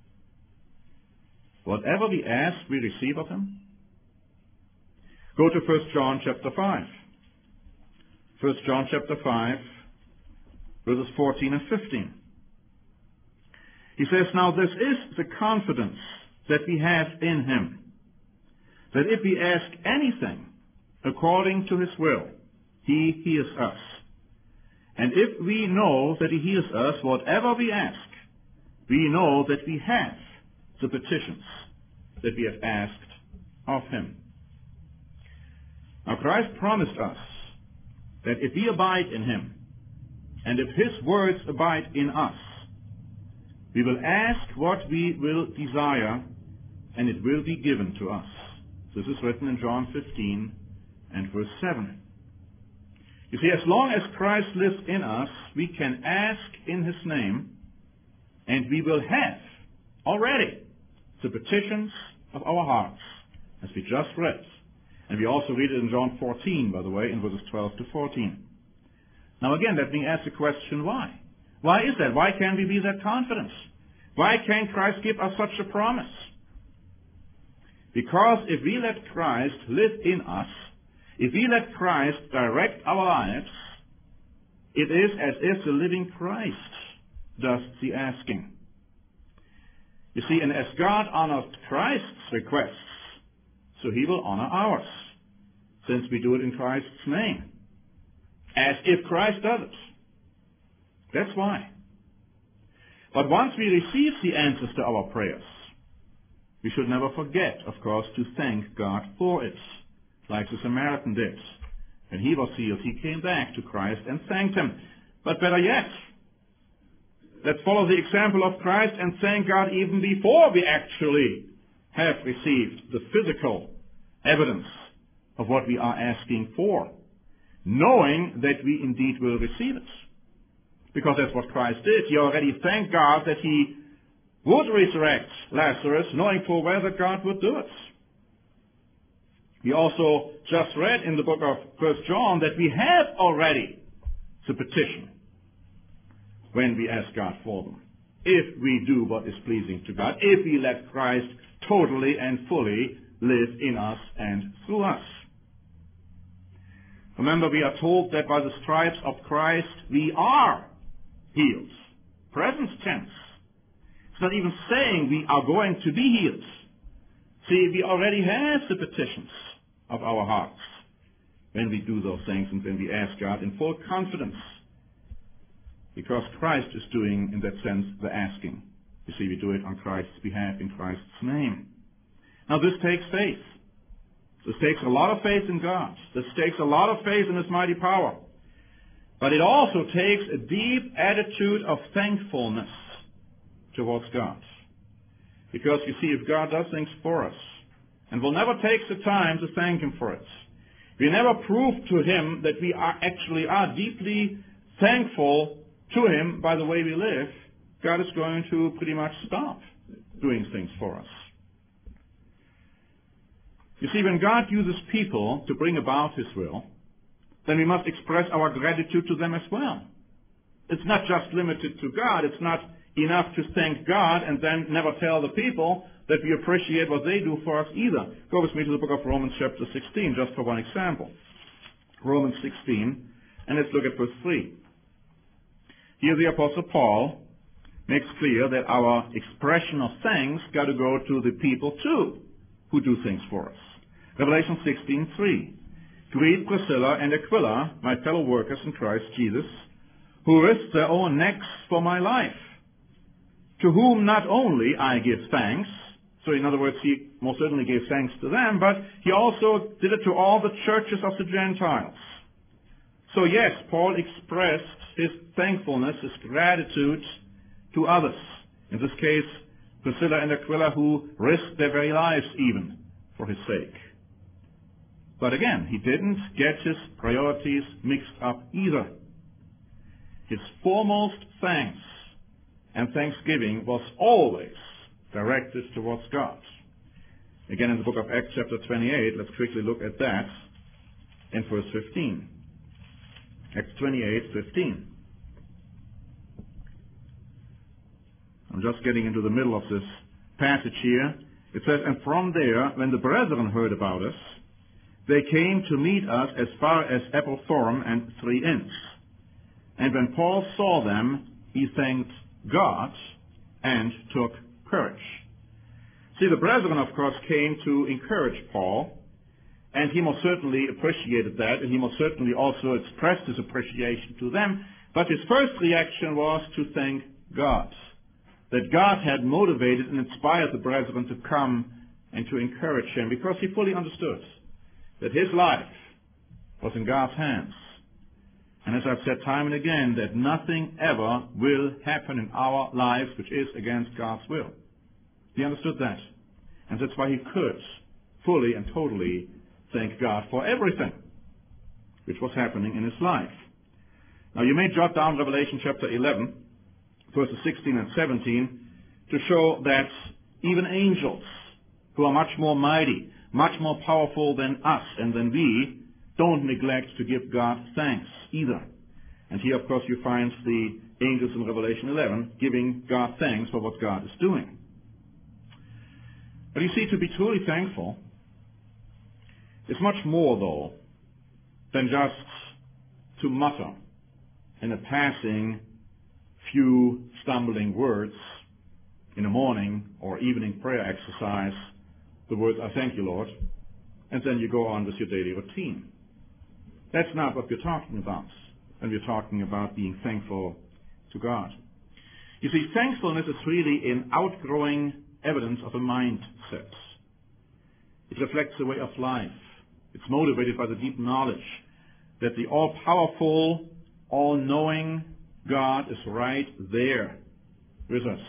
Whatever we ask, we receive of him. Go to 1 John chapter 5. 1 John chapter 5, verses 14 and 15. He says, now this is the confidence that we have in him, that if we ask anything according to his will, he hears us. And if we know that he hears us, whatever we ask, we know that we have the petitions that we have asked of him. Now Christ promised us that if we abide in him, and if his words abide in us, we will ask what we will desire, and it will be given to us. This is written in John 15 and verse 7. You see, as long as Christ lives in us, we can ask in his name, and we will have already the petitions of our hearts, as we just read. And we also read it in John 14, by the way, in verses 12 to 14. Now again, let me ask the question, why? Why is that? Why can we be that confident? Why can Christ give us such a promise? Because if we let Christ live in us, if we let Christ direct our lives, it is as if the living Christ does the asking. You see, and as God honored Christ's requests, so he will honor ours, since we do it in Christ's name. as if Christ does it. That's why. But once we receive the answers to our prayers, we should never forget, of course, to thank God for it, like the Samaritan did. When he was healed, he came back to Christ and thanked him. But better yet, let's follow the example of Christ and thank God even before we actually have received the physical evidence of what we are asking for, knowing that we indeed will receive it. Because that's what Christ did. He already thanked God that he would resurrect Lazarus, knowing full well that God would do it. We also just read in the book of 1 John that we have already the petition when we ask God for them. If we do what is pleasing to God, if we let Christ totally and fully live in us and through us. Remember, we are told that by the stripes of Christ we are healed. Present tense. It's not even saying we are going to be healed. See, we already have the petitions of our hearts when we do those things and when we ask God in full confidence. Because Christ is doing, in that sense, the asking. You see, we do it on Christ's behalf in Christ's name. Now this takes faith. This takes a lot of faith in God. This takes a lot of faith in His mighty power. But it also takes a deep attitude of thankfulness towards God. Because you see, if God does things for us, and we'll never take the time to thank Him for it, we never prove to Him that we actually are deeply thankful to Him by the way we live, God is going to pretty much stop doing things for us. You see, when God uses people to bring about His will, then we must express our gratitude to them as well. It's not just limited to God. It's not enough to thank God and then never tell the people that we appreciate what they do for us either. Go with me to the book of Romans chapter 16, just for one example. Romans 16, and let's look at verse 3. Here the Apostle Paul makes clear that our expression of thanks got to go to the people too, who do things for us. Revelation 16:3. Greet Priscilla and Aquila, my fellow workers in Christ Jesus, who risked their own necks for my life, to whom not only I give thanks, so in other words, he most certainly gave thanks to them, but he also did it to all the churches of the Gentiles. So yes, Paul expressed his thankfulness, his gratitude to others. In this case, Priscilla and Aquila, who risked their very lives even for his sake. But again, he didn't get his priorities mixed up either. His foremost thanks and thanksgiving was always directed towards God. Again, in the book of Acts chapter 28, let's quickly look at that in verse 15. Acts 28:15. I'm just getting into the middle of this passage here. It says, and from there, when the brethren heard about us, they came to meet us as far as Apple-Forum and 3 Inns. And when Paul saw them, he thanked God and took courage. See, the brethren, of course, came to encourage Paul, and he most certainly appreciated that, and he most certainly also expressed his appreciation to them. But his first reaction was to thank God, that God had motivated and inspired the brethren to come and to encourage him, because he fully understood that his life was in God's hands. And as I've said time and again, that nothing ever will happen in our lives which is against God's will. He understood that. And that's why he could fully and totally thank God for everything which was happening in his life. Now you may jot down Revelation chapter 11, verses 16 and 17, to show that even angels, who are much more mighty, much more powerful than us and than we, don't neglect to give God thanks either. And here, of course, you find the angels in Revelation 11 giving God thanks for what God is doing. But you see, to be truly thankful is much more, though, than just to mutter in a passing few stumbling words in a morning or evening prayer exercise, the words, I thank you, Lord, and then you go on with your daily routine. That's not what we're talking about when we're talking about being thankful to God. You see, thankfulness is really an outgrowing evidence of a mindset. It reflects a way of life. It's motivated by the deep knowledge that the all-powerful, all-knowing God is right there with us.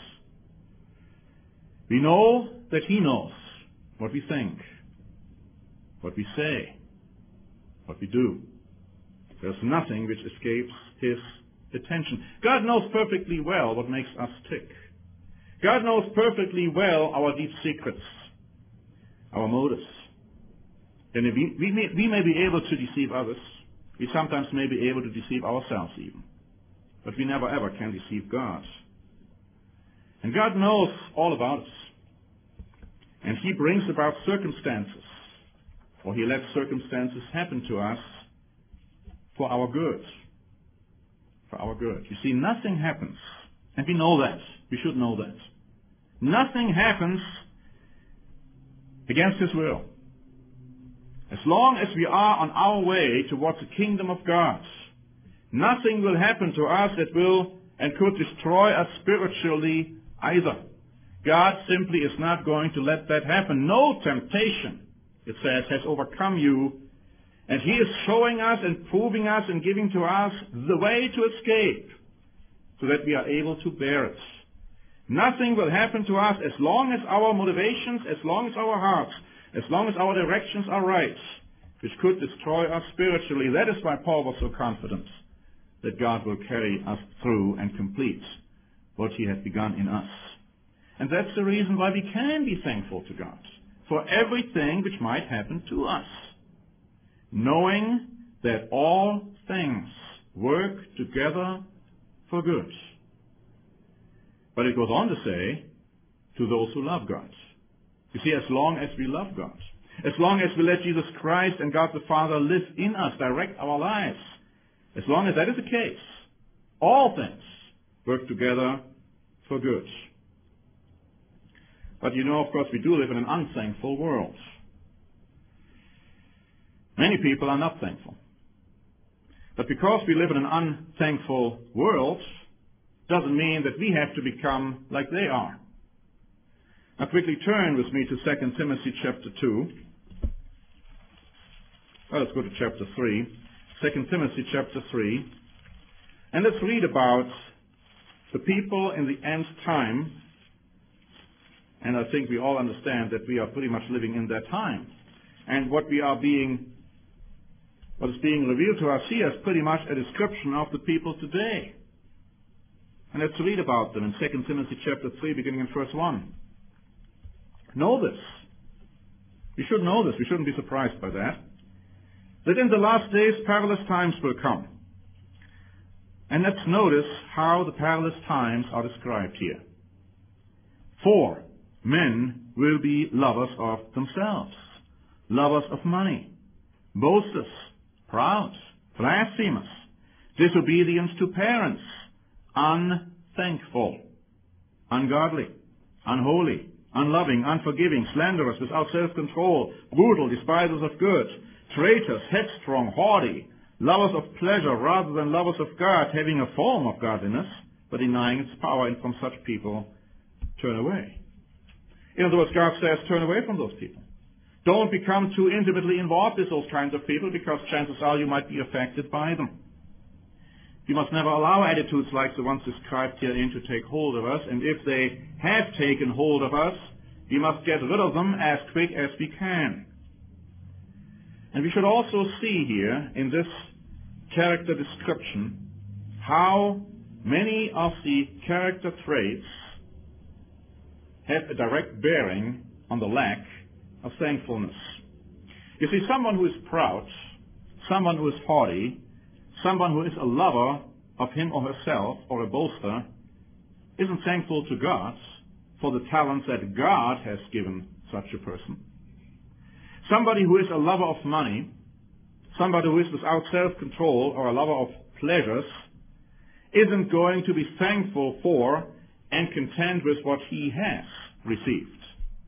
We know that He knows what we think, what we say, what we do. There's nothing which escapes His attention. God knows perfectly well what makes us tick. God knows perfectly well our deep secrets, our motives. And we may be able to deceive others. We sometimes may be able to deceive ourselves even. But we never ever can deceive God. And God knows all about us. And He brings about circumstances, or He lets circumstances happen to us for our good. For our good. You see, nothing happens, and we know that. We should know that. Nothing happens against His will. As long as we are on our way towards the kingdom of God, nothing will happen to us that will and could destroy us spiritually either. God simply is not going to let that happen. No temptation, it says, has overcome you. And He is showing us and proving us and giving to us the way to escape so that we are able to bear it. Nothing will happen to us as long as our motivations, as long as our hearts, as long as our directions are right, which could destroy us spiritually. That is why Paul was so confident that God will carry us through and complete what He has begun in us. And that's the reason why we can be thankful to God for everything which might happen to us, knowing that all things work together for good. But it goes on to say, to those who love God. You see, as long as we love God, as long as we let Jesus Christ and God the Father live in us, direct our lives, as long as that is the case, all things work together for good. But you know, of course, we do live in an unthankful world. Many people are not thankful. But because we live in an unthankful world, doesn't mean that we have to become like they are. Now quickly turn with me to 2 Timothy chapter 2. Well, let's go to chapter 3. 2 Timothy chapter 3. And let's read about the people in the end time. And I think we all understand that we are pretty much living in that time. And what is being revealed to us here is pretty much a description of the people today. And let's read about them in 2 Timothy chapter 3, beginning in verse 1. Know this. We should know this. We shouldn't be surprised by that. That in the last days perilous times will come. And let's notice how the perilous times are described here. For men will be lovers of themselves, lovers of money, boasters, proud, blasphemous, disobedient to parents, unthankful, ungodly, unholy, unloving, unforgiving, slanderous, without self-control, brutal, despisers of good, traitors, headstrong, haughty, lovers of pleasure rather than lovers of God, having a form of godliness, but denying its power, and from such people turn away. In other words, God says, turn away from those people. Don't become too intimately involved with those kinds of people, because chances are you might be affected by them. We must never allow attitudes like the ones described herein to take hold of us, and if they have taken hold of us, we must get rid of them as quick as we can. And we should also see here in this character description how many of the character traits have a direct bearing on the lack of thankfulness. You see, someone who is proud, someone who is haughty, someone who is a lover of him or herself, or a boaster, isn't thankful to God for the talents that God has given such a person. Somebody who is a lover of money, somebody who is without self-control or a lover of pleasures, isn't going to be thankful for and content with what he has received.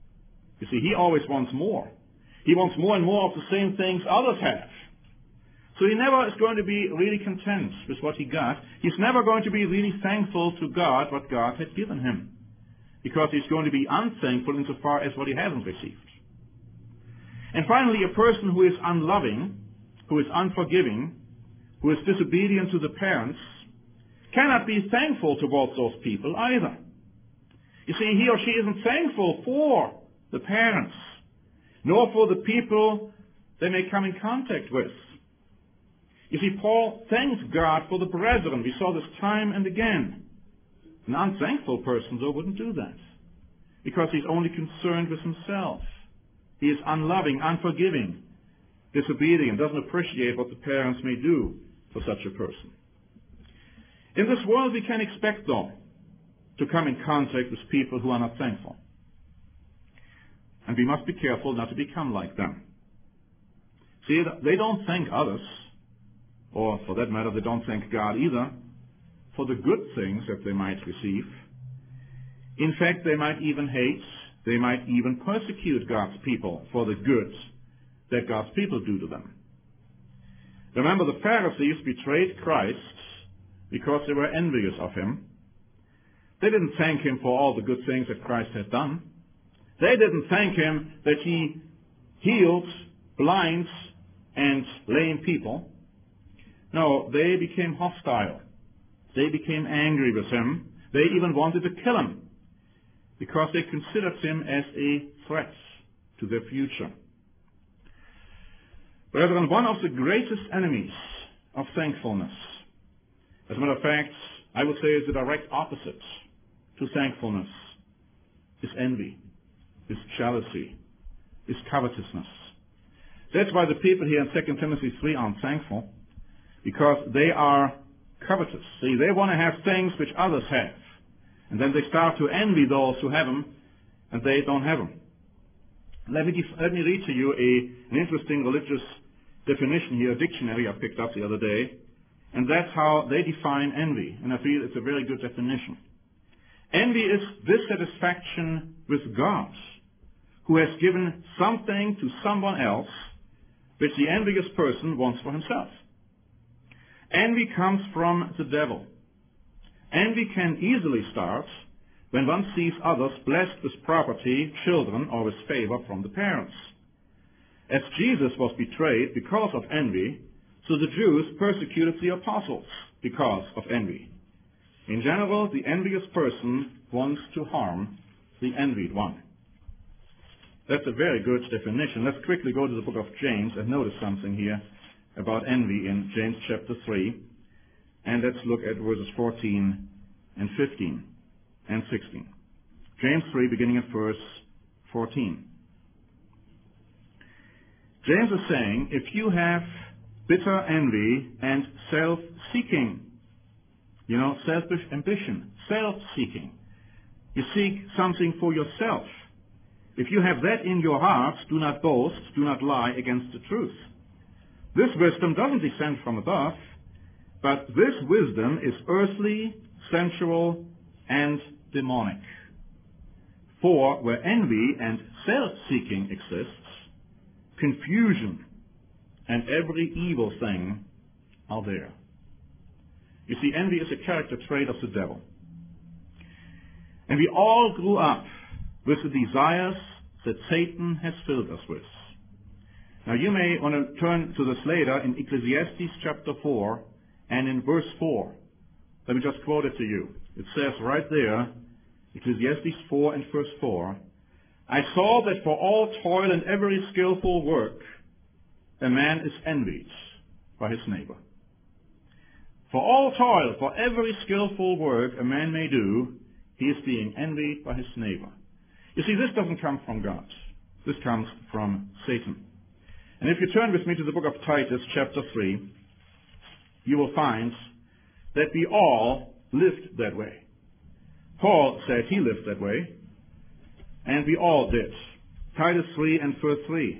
You see, he always wants more. He wants more and more of the same things others have. So he never is going to be really content with what he got. He's never going to be really thankful to God what God had given him, because he's going to be unthankful insofar as what he hasn't received. And finally, a person who is unloving, who is unforgiving, who is disobedient to the parents, cannot be thankful towards those people either. You see, he or she isn't thankful for the parents, nor for the people they may come in contact with. You see, Paul thanks God for the brethren. We saw this time and again. An unthankful person, though, wouldn't do that, because he's only concerned with himself. He is unloving, unforgiving, disobedient, doesn't appreciate what the parents may do for such a person. In this world, we can expect, though, to come in contact with people who are not thankful. And we must be careful not to become like them. See, they don't thank others, or for that matter, they don't thank God either, for the good things that they might receive. In fact, they might even hate, they might even persecute God's people for the good that God's people do to them. Remember, the Pharisees betrayed Christ because they were envious of him. They didn't thank him for all the good things that Christ had done. They didn't thank him that he healed blind and lame people. No, they became hostile. They became angry with him. They even wanted to kill him because they considered him as a threat to their future. Brethren, one of the greatest enemies of thankfulness, as a matter of fact, I would say is the direct opposite to thankfulness, is envy, is jealousy, is covetousness. That's why the people here in 2 Timothy 3 aren't thankful, because they are covetous. See, they want to have things which others have, and then they start to envy those who have them, and they don't have them. Let me read to you an interesting religious definition here, a dictionary I picked up the other day, and that's how they define envy, and I feel it's a very good definition. Envy is dissatisfaction with God, who has given something to someone else which the envious person wants for himself. Envy comes from the devil. Envy can easily start when one sees others blessed with property, children, or with favor from the parents. As Jesus was betrayed because of envy, so the Jews persecuted the apostles because of envy. In general, the envious person wants to harm the envied one. That's a very good definition. Let's quickly go to the book of James and notice something here about envy in James chapter 3. And let's look at verses 14 and 15 and 16. James 3, beginning at verse 14. James is saying, if you have bitter envy and self-seeking, selfish ambition, self-seeking, you seek something for yourself. If you have that in your hearts, do not boast, do not lie against the truth. This wisdom doesn't descend from above, but this wisdom is earthly, sensual, and demonic. For where envy and self-seeking exists, confusion and every evil thing are there. You see, envy is a character trait of the devil. And we all grew up with the desires that Satan has filled us with. Now you may want to turn to this later in Ecclesiastes chapter 4 and in verse 4. Let me just quote it to you. It says right there, Ecclesiastes 4 and verse 4, I saw that for all toil and every skillful work, a man is envied by his neighbor. For all toil, for every skillful work a man may do, he is being envied by his neighbor. You see, this doesn't come from God. This comes from Satan. And if you turn with me to the book of Titus, chapter 3, you will find that we all lived that way. Paul said he lived that way, and we all did. Titus 3 and verse 3.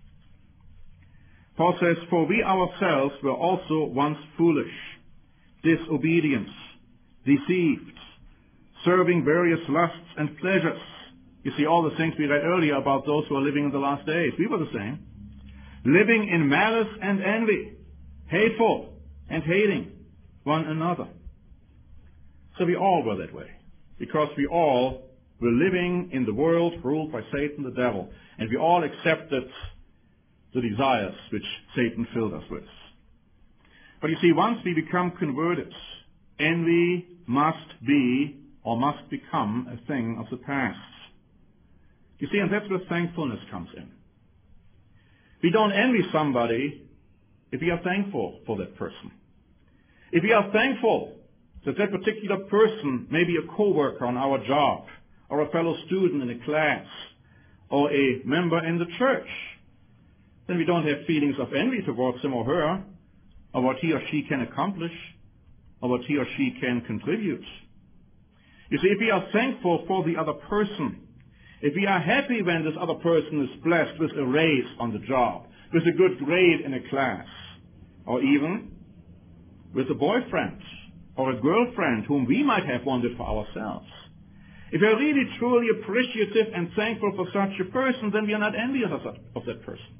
Paul says, for we ourselves were also once foolish, disobedient, deceived, serving various lusts and pleasures. You see all the things we read earlier about those who are living in the last days. We were the same. Living in malice and envy, hateful and hating one another. So we all were that way, because we all were living in the world ruled by Satan the devil, and we all accepted the desires which Satan filled us with. But you see, once we become converted, envy must be or must become a thing of the past. You see, and that's where thankfulness comes in. We don't envy somebody if we are thankful for that person. If we are thankful that that particular person may be a co-worker on our job, or a fellow student in a class, or a member in the church, then we don't have feelings of envy towards him or her, or what he or she can accomplish, or what he or she can contribute. You see, if we are thankful for the other person, if we are happy when this other person is blessed with a raise on the job, with a good grade in a class, or even with a boyfriend or a girlfriend whom we might have wanted for ourselves, if we are really truly appreciative and thankful for such a person, then we are not envious of that person.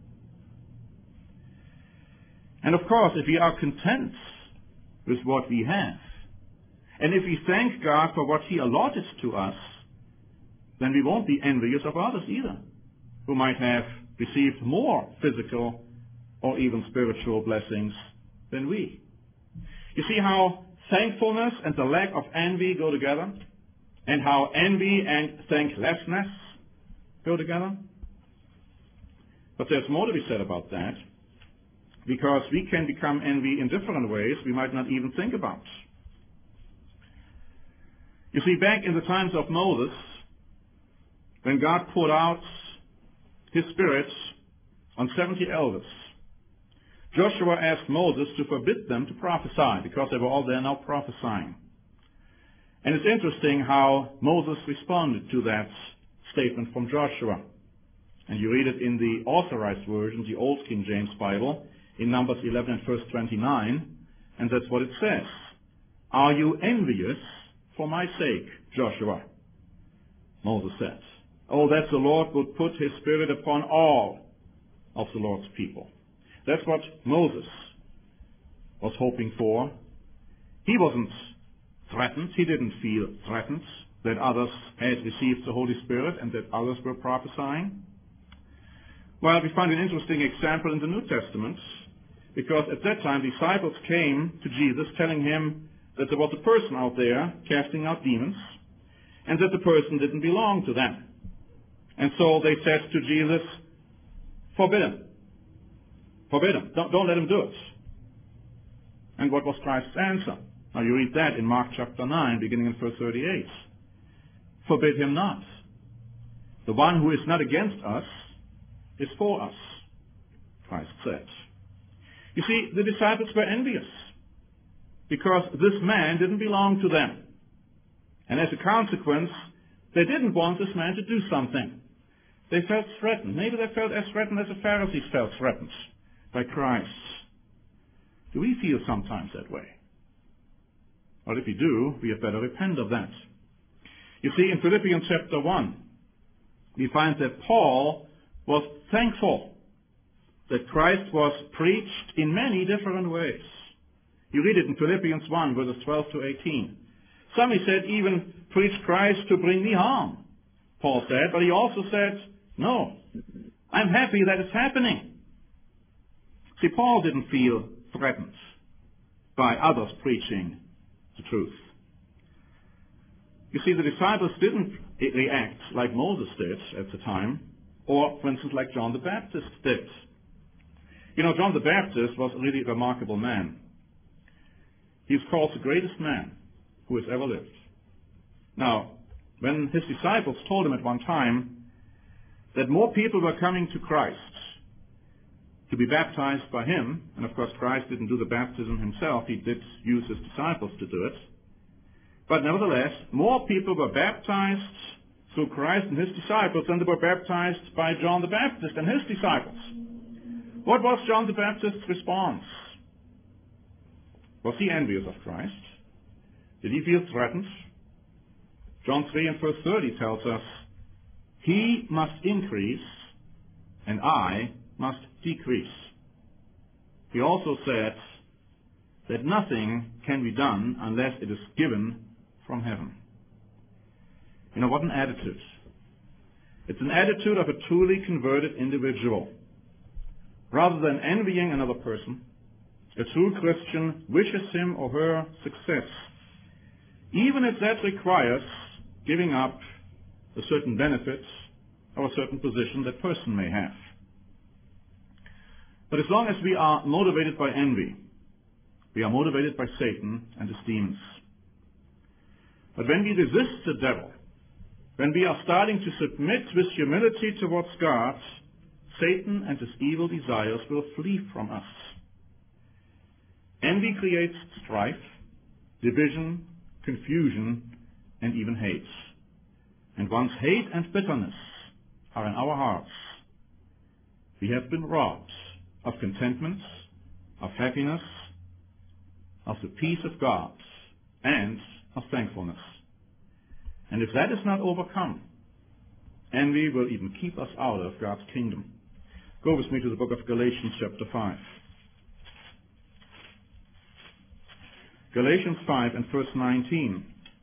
And of course, if we are content with what we have, and if we thank God for what He allotted to us, then we won't be envious of others either, who might have received more physical or even spiritual blessings than we. You see how thankfulness and the lack of envy go together? And how envy and thanklessness go together? But there's more to be said about that, because we can become envy in different ways we might not even think about. You see, back in the times of Moses, when God poured out His Spirit on 70 elders, Joshua asked Moses to forbid them to prophesy, because they were all there now prophesying. And it's interesting how Moses responded to that statement from Joshua. And you read it in the authorized version, the Old King James Bible, in Numbers 11 and verse 29, and that's what it says. Are you envious for my sake, Joshua? Moses said. Oh, that the Lord would put His Spirit upon all of the Lord's people. That's what Moses was hoping for. He wasn't threatened. He didn't feel threatened that others had received the Holy Spirit and that others were prophesying. Well, we find an interesting example in the New Testament, because at that time disciples came to Jesus telling Him that there was a person out there casting out demons, and that the person didn't belong to them. And so they said to Jesus, forbid him. Forbid him. Don't let him do it. And what was Christ's answer? Now you read that in Mark chapter 9, beginning in verse 38. Forbid him not. The one who is not against us is for us, Christ said. You see, the disciples were envious, because this man didn't belong to them. And as a consequence, they didn't want this man to do something. They felt threatened. Maybe they felt as threatened as the Pharisees felt threatened by Christ. Do we feel sometimes that way? Well, if we do, we had better repent of that. You see, in Philippians chapter 1, we find that Paul was thankful that Christ was preached in many different ways. You read it in Philippians 1, verses 12 to 18. Some, he said, even preached Christ to bring me harm, Paul said, but he also said, no, I'm happy that it's happening. See, Paul didn't feel threatened by others preaching the truth. You see, the disciples didn't react like Moses did at the time, or, for instance, like John the Baptist did. You know, John the Baptist was a really remarkable man. He's called the greatest man who has ever lived. Now, when his disciples told him at one time that more people were coming to Christ to be baptized by him, and of course Christ didn't do the baptism himself, he did use his disciples to do it, but nevertheless, more people were baptized through Christ and his disciples than they were baptized by John the Baptist and his disciples. What was John the Baptist's response? Was he envious of Christ? Did he feel threatened? John 3 and verse 30 tells us, he must increase and I must decrease. He also said, that nothing can be done unless it is given from heaven. You know, what an attitude. It's an attitude of a truly converted individual. Rather than envying another person, a true Christian wishes him or her success, even if that requires giving up a certain benefit or a certain position that person may have. But as long as we are motivated by envy, we are motivated by Satan and his demons. But when we resist the devil, when we are starting to submit with humility towards God, Satan and his evil desires will flee from us. Envy creates strife, division, confusion, and even hate. And once hate and bitterness are in our hearts, we have been robbed of contentment, of happiness, of the peace of God, and of thankfulness. And if that is not overcome, envy will even keep us out of God's kingdom. Go with me to the book of Galatians chapter 5. Galatians 5 and verse 19.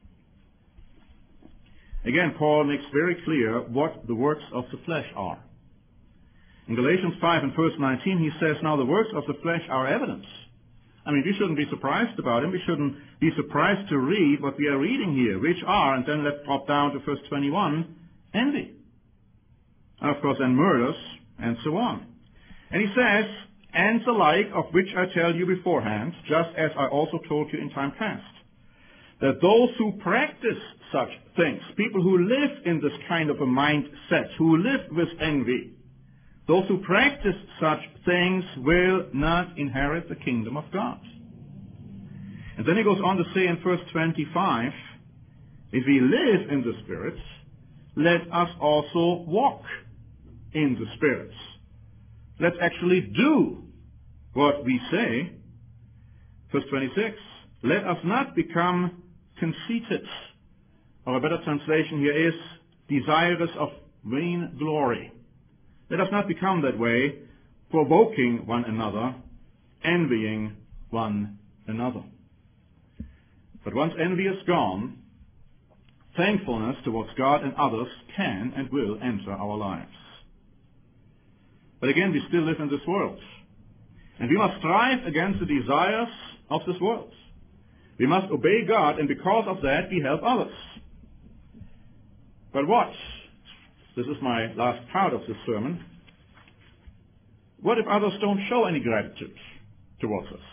Again, Paul makes very clear what the works of the flesh are. In Galatians 5 and verse 19 he says, now the works of the flesh are evident. I mean, we shouldn't be surprised about them. We shouldn't be surprised to read what we are reading here, which are, and then let's drop down to verse 21, envy. And of course then murders, and so on. And he says, and the like of which I tell you beforehand, just as I also told you in time past, that those who practice such things, people who live in this kind of a mindset, who live with envy, those who practice such things will not inherit the kingdom of God. And then he goes on to say in verse 25, if we live in the Spirit, let us also walk in the Spirit. Let's actually do what we say. Verse 26, let us not become conceited. Or a better translation here is desirous of vain glory. Let us not become that way, provoking one another, envying one another. But once envy is gone, thankfulness towards God and others can and will enter our lives. But again, we still live in this world. And we must strive against the desires of this world. We must obey God, and because of that, we help others. But what? This is my last part of this sermon. What if others don't show any gratitude towards us?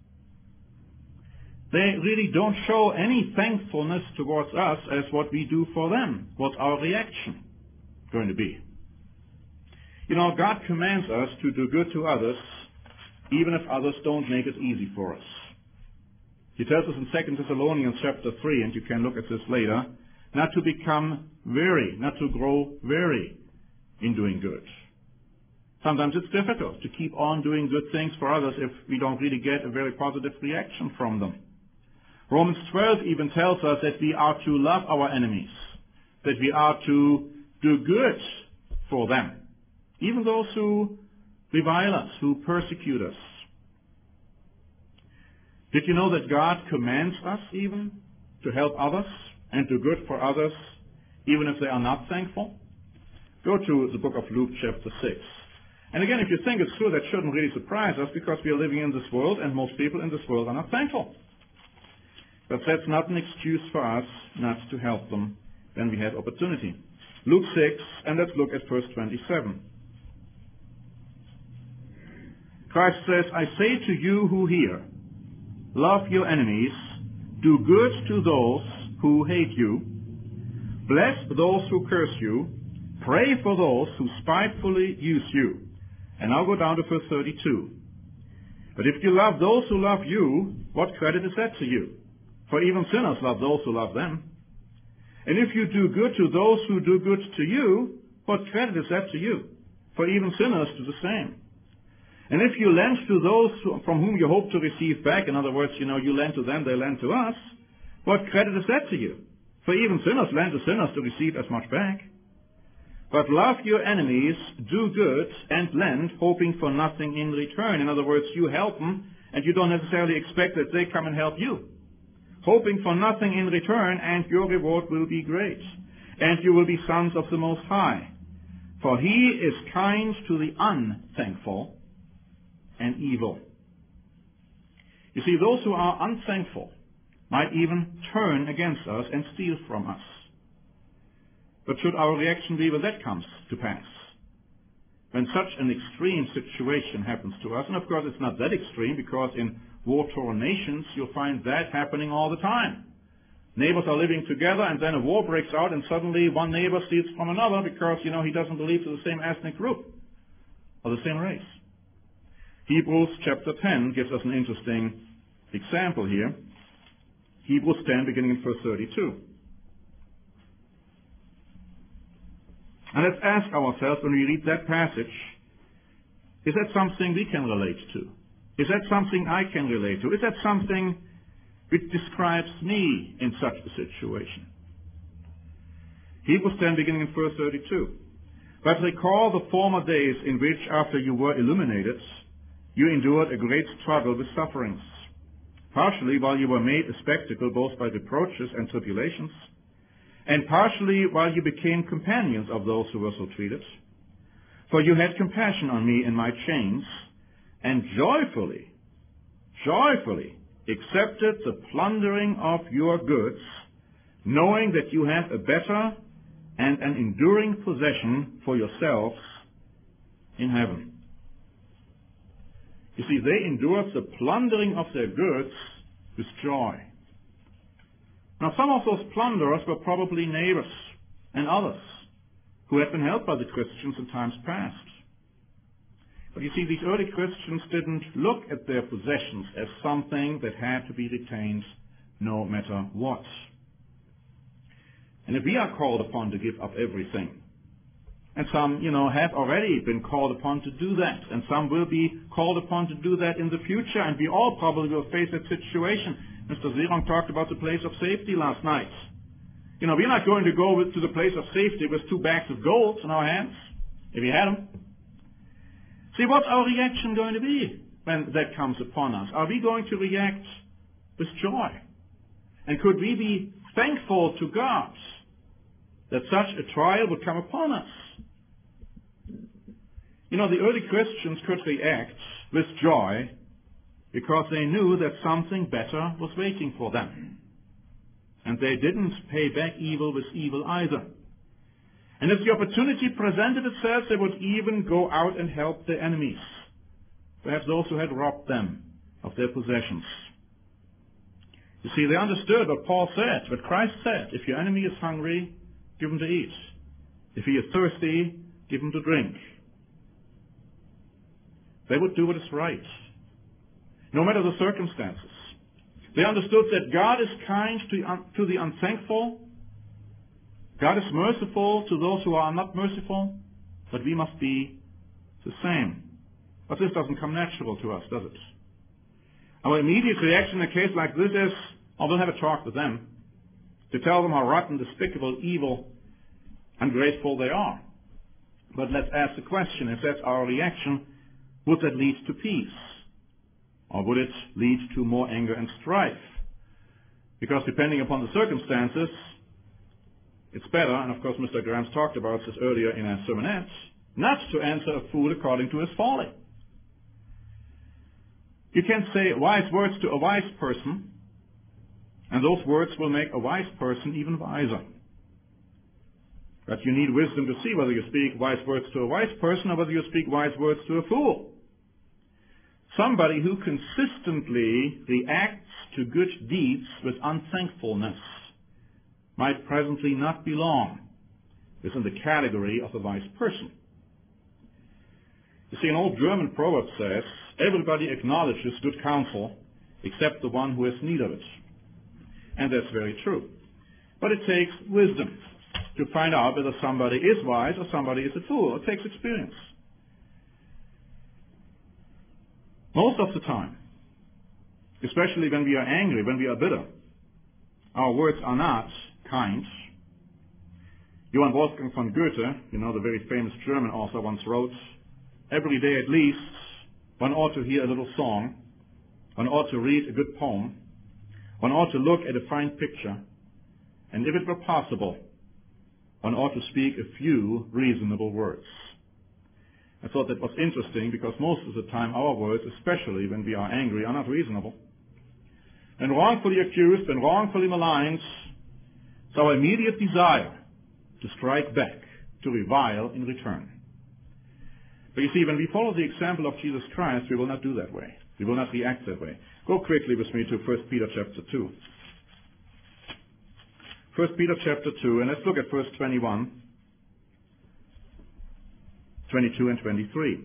They really don't show any thankfulness towards us as what we do for them. What's our reaction going to be? You know, God commands us to do good to others, even if others don't make it easy for us. He tells us in 2 Thessalonians chapter 3, and you can look at this later, not to become weary, not to grow weary in doing good. Sometimes it's difficult to keep on doing good things for others if we don't really get a very positive reaction from them. Romans 12 even tells us that we are to love our enemies, that we are to do good for them, even those who revile us, who persecute us. Did you know that God commands us even to help others and do good for others, even if they are not thankful? Go to the book of Luke chapter 6. And again, if you think it's true, that shouldn't really surprise us, because we are living in this world and most people in this world are not thankful. But that's not an excuse for us not to help them when we have opportunity. Luke 6, and let's look at verse 27. Christ says, I say to you who hear, love your enemies, do good to those who hate you, bless those who curse you, pray for those who spitefully use you. And now go down to verse 32. But if you love those who love you, what credit is that to you? For even sinners love those who love them. And if you do good to those who do good to you, what credit is that to you? For even sinners do the same. And if you lend to those from whom you hope to receive back, in other words, you lend to them, they lend to us, what credit is that to you? For even sinners lend to sinners to receive as much back. But love your enemies, do good, and lend, hoping for nothing in return. In other words, you help them, and you don't necessarily expect that they come and help you, hoping for nothing in return, and your reward will be great, and you will be sons of the Most High. For he is kind to the unthankful and evil. You see, those who are unthankful might even turn against us and steal from us. But should our reaction be when that comes to pass? When such an extreme situation happens to us, and of course it's not that extreme, because in war-torn nations you'll find that happening all the time. Neighbors are living together, and then a war breaks out, and suddenly one neighbor steals from another because, he doesn't belong to the same ethnic group or the same race. Hebrews chapter 10 gives us an interesting example here. Hebrews 10, beginning in verse 32. And let's ask ourselves, when we read that passage, is that something we can relate to? Is that something I can relate to? Is that something which describes me in such a situation? Hebrews 10, beginning in verse 32. But recall the former days in which, after you were illuminated, you endured a great struggle with sufferings, partially while you were made a spectacle both by reproaches and tribulations, and partially while you became companions of those who were so treated. For you had compassion on me in my chains, and joyfully accepted the plundering of your goods, knowing that you have a better and an enduring possession for yourselves in heaven. You see, they endured the plundering of their goods with joy. Now, some of those plunderers were probably neighbors and others who had been helped by the Christians in times past. But you see, these early Christians didn't look at their possessions as something that had to be retained no matter what. And if we are called upon to give up everything, and some, have already been called upon to do that, and some will be called upon to do that in the future, and we all probably will face that situation. Mr. Zerong talked about the place of safety last night. We're not going to go to the place of safety with 2 bags of gold in our hands, if we had them. See, what's our reaction going to be when that comes upon us? Are we going to react with joy? And could we be thankful to God that such a trial would come upon us? The early Christians could react with joy because they knew that something better was waiting for them. And they didn't pay back evil with evil either. And if the opportunity presented itself, they would even go out and help their enemies, perhaps those who had robbed them of their possessions. You see, they understood what Paul said, what Christ said. If your enemy is hungry, give him to eat. If he is thirsty, give him to drink. They would do what is right, no matter the circumstances. They understood that God is kind to the unthankful. God is merciful to those who are not merciful, but we must be the same. But this doesn't come natural to us, does it? Our immediate reaction in a case like this is, we'll have a talk with them to tell them how rotten, despicable, evil, ungrateful they are. But let's ask the question, if that's our reaction, would that lead to peace? Or would it lead to more anger and strife? Because depending upon the circumstances, it's better, and of course Mr. Grams talked about this earlier in a sermonette, not to answer a fool according to his folly. You can say wise words to a wise person, and those words will make a wise person even wiser. But you need wisdom to see whether you speak wise words to a wise person or whether you speak wise words to a fool. Somebody who consistently reacts to good deeds with unthankfulness might presently not belong within the category of a wise person. You see, an old German proverb says, everybody acknowledges good counsel except the one who has need of it. And that's very true. But it takes wisdom to find out whether somebody is wise or somebody is a fool. It takes experience. Most of the time, especially when we are angry, when we are bitter, our words are not kind. Johann Wolfgang von Goethe, the very famous German author, once wrote, every day at least, one ought to hear a little song One ought to read a good poem. One ought to look at a fine picture. And if it were possible, one ought to speak a few reasonable words. I thought that was interesting because most of the time our words, especially when we are angry, are not reasonable. When wrongfully accused, when wrongfully maligned, it's our immediate desire to strike back, to revile in return. But you see, when we follow the example of Jesus Christ, we will not do that way. We will not react that way. Go quickly with me to 1 Peter chapter 2. 1 Peter chapter 2, and let's look at verse 21, 22 and 23.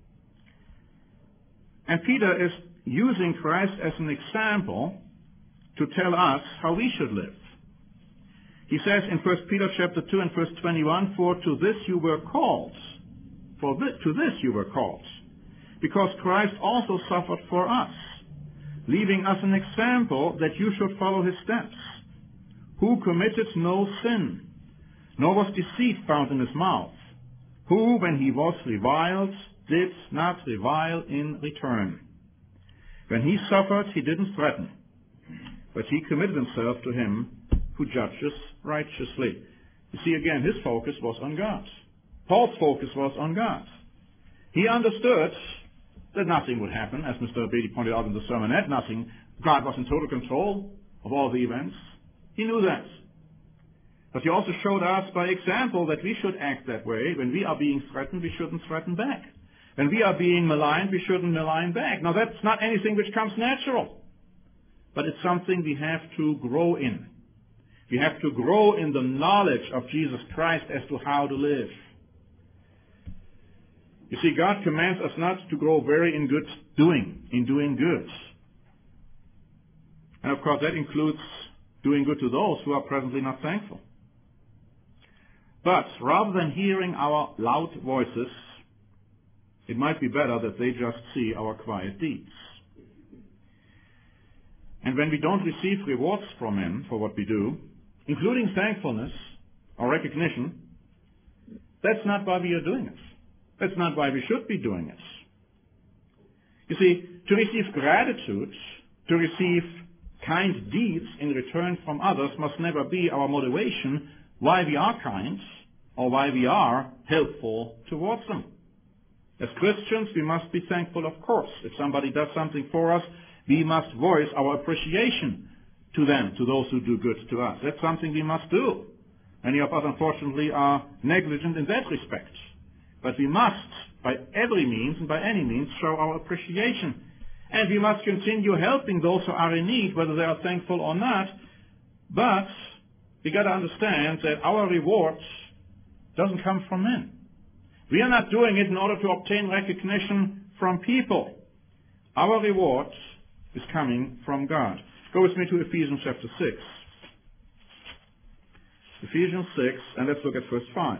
And Peter is using Christ as an example to tell us how we should live. He says in 1 Peter chapter 2 and verse 21, For to this you were called. To this you were called. Because Christ also suffered for us, leaving us an example that you should follow his steps, who committed no sin, nor was deceit found in his mouth, who, when he was reviled, did not revile in return. When he suffered, he didn't threaten, but he committed himself to him who judges righteously. You see, again, his focus was on God. Paul's focus was on God. He understood that nothing would happen, as Mr. Beatty pointed out in the sermonette. Nothing. God was in total control of all the events. He knew that. But he also showed us by example that we should act that way. When we are being threatened, we shouldn't threaten back. When we are being maligned, we shouldn't malign back. Now that's not anything which comes natural, but it's something we have to grow in. We have to grow in the knowledge of Jesus Christ as to how to live. You see, God commands us not to grow very in good doing, in doing good. And of course that includes doing good to those who are presently not thankful. But rather than hearing our loud voices, it might be better that they just see our quiet deeds. And when we don't receive rewards from Him for what we do, including thankfulness or recognition, that's not why we are doing it. That's not why we should be doing it. You see, to receive gratitude, to receive kind deeds in return from others must never be our motivation why we are kind or why we are helpful towards them. As Christians, we must be thankful, of course. If somebody does something for us, we must voice our appreciation to them, to those who do good to us. That's something we must do. Many of us, unfortunately, are negligent in that respect. But we must, by every means and by any means, show our appreciation. And we must continue helping those who are in need, whether they are thankful or not. But we got to understand that our reward doesn't come from men. We are not doing it in order to obtain recognition from people. Our reward is coming from God. Go with me to Ephesians chapter 6. Ephesians 6, and let's look at verse 5.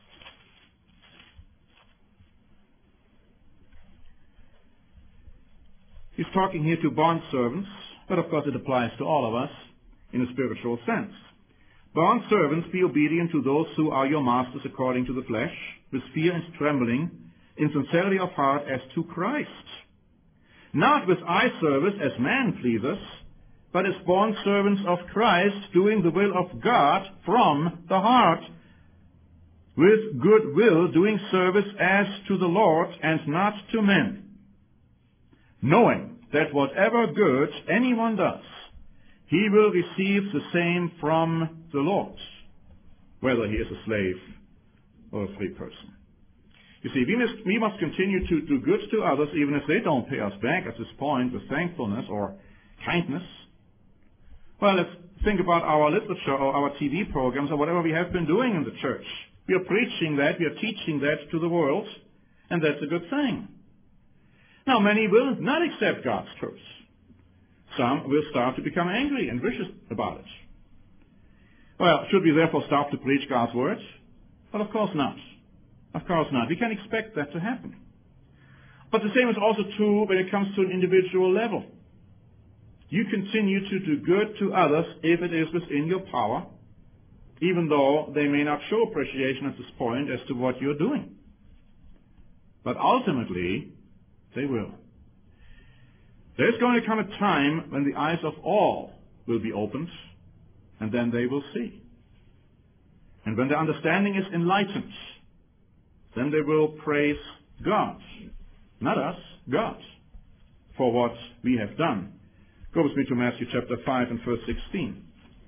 He's talking here to bondservants, but of course it applies to all of us in a spiritual sense. Bondservants, be obedient to those who are your masters according to the flesh, with fear and trembling, in sincerity of heart as to Christ. Not with eye service as man-pleasers, but as bondservants of Christ, doing the will of God from the heart, with good will, doing service as to the Lord and not to men, knowing that whatever good anyone does, he will receive the same from the Lord, whether he is a slave or a free person. You see, we must continue to do good to others even if they don't pay us back at this point with thankfulness or kindness. Well, let's think about our literature or our TV programs or whatever we have been doing in the church. We are preaching that, we are teaching that to the world, and that's a good thing. Now, many will not accept God's truth. Some will start to become angry and vicious about it. Well, should we therefore stop to preach God's words? Well, of course not. Of course not. We can expect that to happen. But the same is also true when it comes to an individual level. You continue to do good to others if it is within your power, even though they may not show appreciation at this point as to what you're doing. But ultimately, they will. There is going to come a time when the eyes of all will be opened, and then they will see. And when their understanding is enlightened, then they will praise God. Not us, God, for what we have done. Go with me to Matthew chapter 5 and verse 16.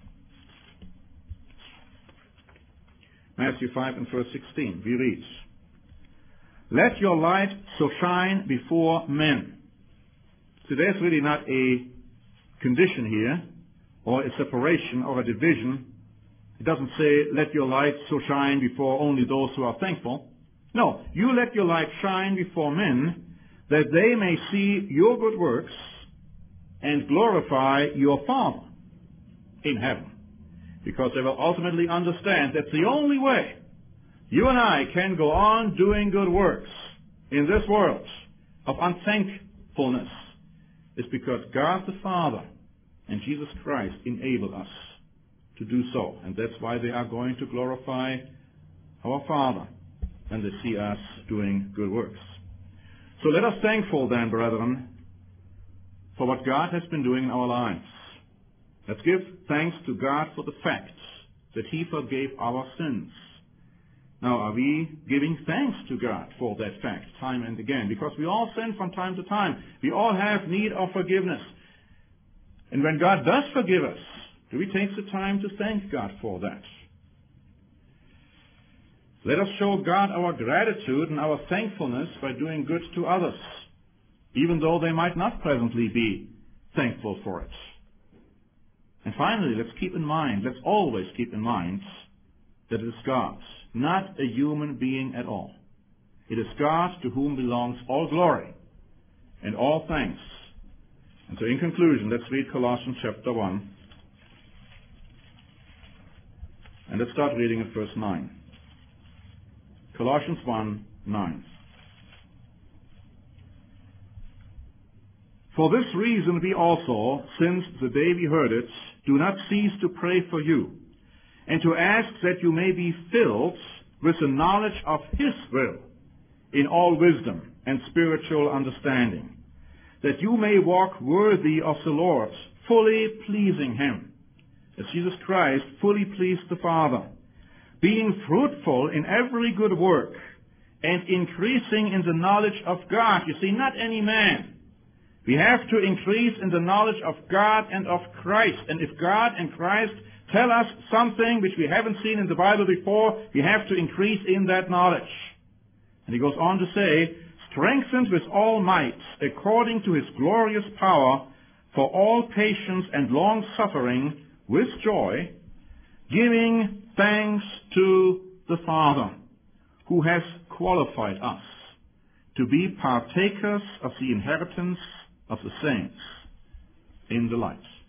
Matthew 5 and verse 16, we read, "Let your light so shine before men." So there's really not a condition here, or a separation or a division. It doesn't say, let your light so shine before only those who are thankful. No, you let your light shine before men, that they may see your good works and glorify your Father in heaven. Because they will ultimately understand that's the only way you and I can go on doing good works in this world of unthankfulness, is because God the Father and Jesus Christ enable us to do so. And that's why they are going to glorify our Father when they see us doing good works. So let us thankful then, brethren, for what God has been doing in our lives. Let's give thanks to God for the fact that He forgave our sins. Now, are we giving thanks to God for that fact time and again? Because we all sin from time to time. We all have need of forgiveness. And when God does forgive us, do we take the time to thank God for that? Let us show God our gratitude and our thankfulness by doing good to others, even though they might not presently be thankful for it. And finally, let's always keep in mind that it is God, not a human being at all. It is God to whom belongs all glory and all thanks. And so in conclusion, let's read Colossians chapter 1. And let's start reading at verse 9. Colossians 1:9. "For this reason we also, since the day we heard it, do not cease to pray for you, and to ask that you may be filled with the knowledge of His will, in all wisdom and spiritual understanding, that you may walk worthy of the Lord, fully pleasing Him, as Jesus Christ fully pleased the Father, being fruitful in every good work, and increasing in the knowledge of God." You see, not any man. We have to increase in the knowledge of God and of Christ. And if God and Christ tell us something which we haven't seen in the Bible before, we have to increase in that knowledge. And he goes on to say, "Strengthened with all might, according to His glorious power, for all patience and long-suffering with joy, giving thanks to the Father, who has qualified us to be partakers of the inheritance of the saints in the light."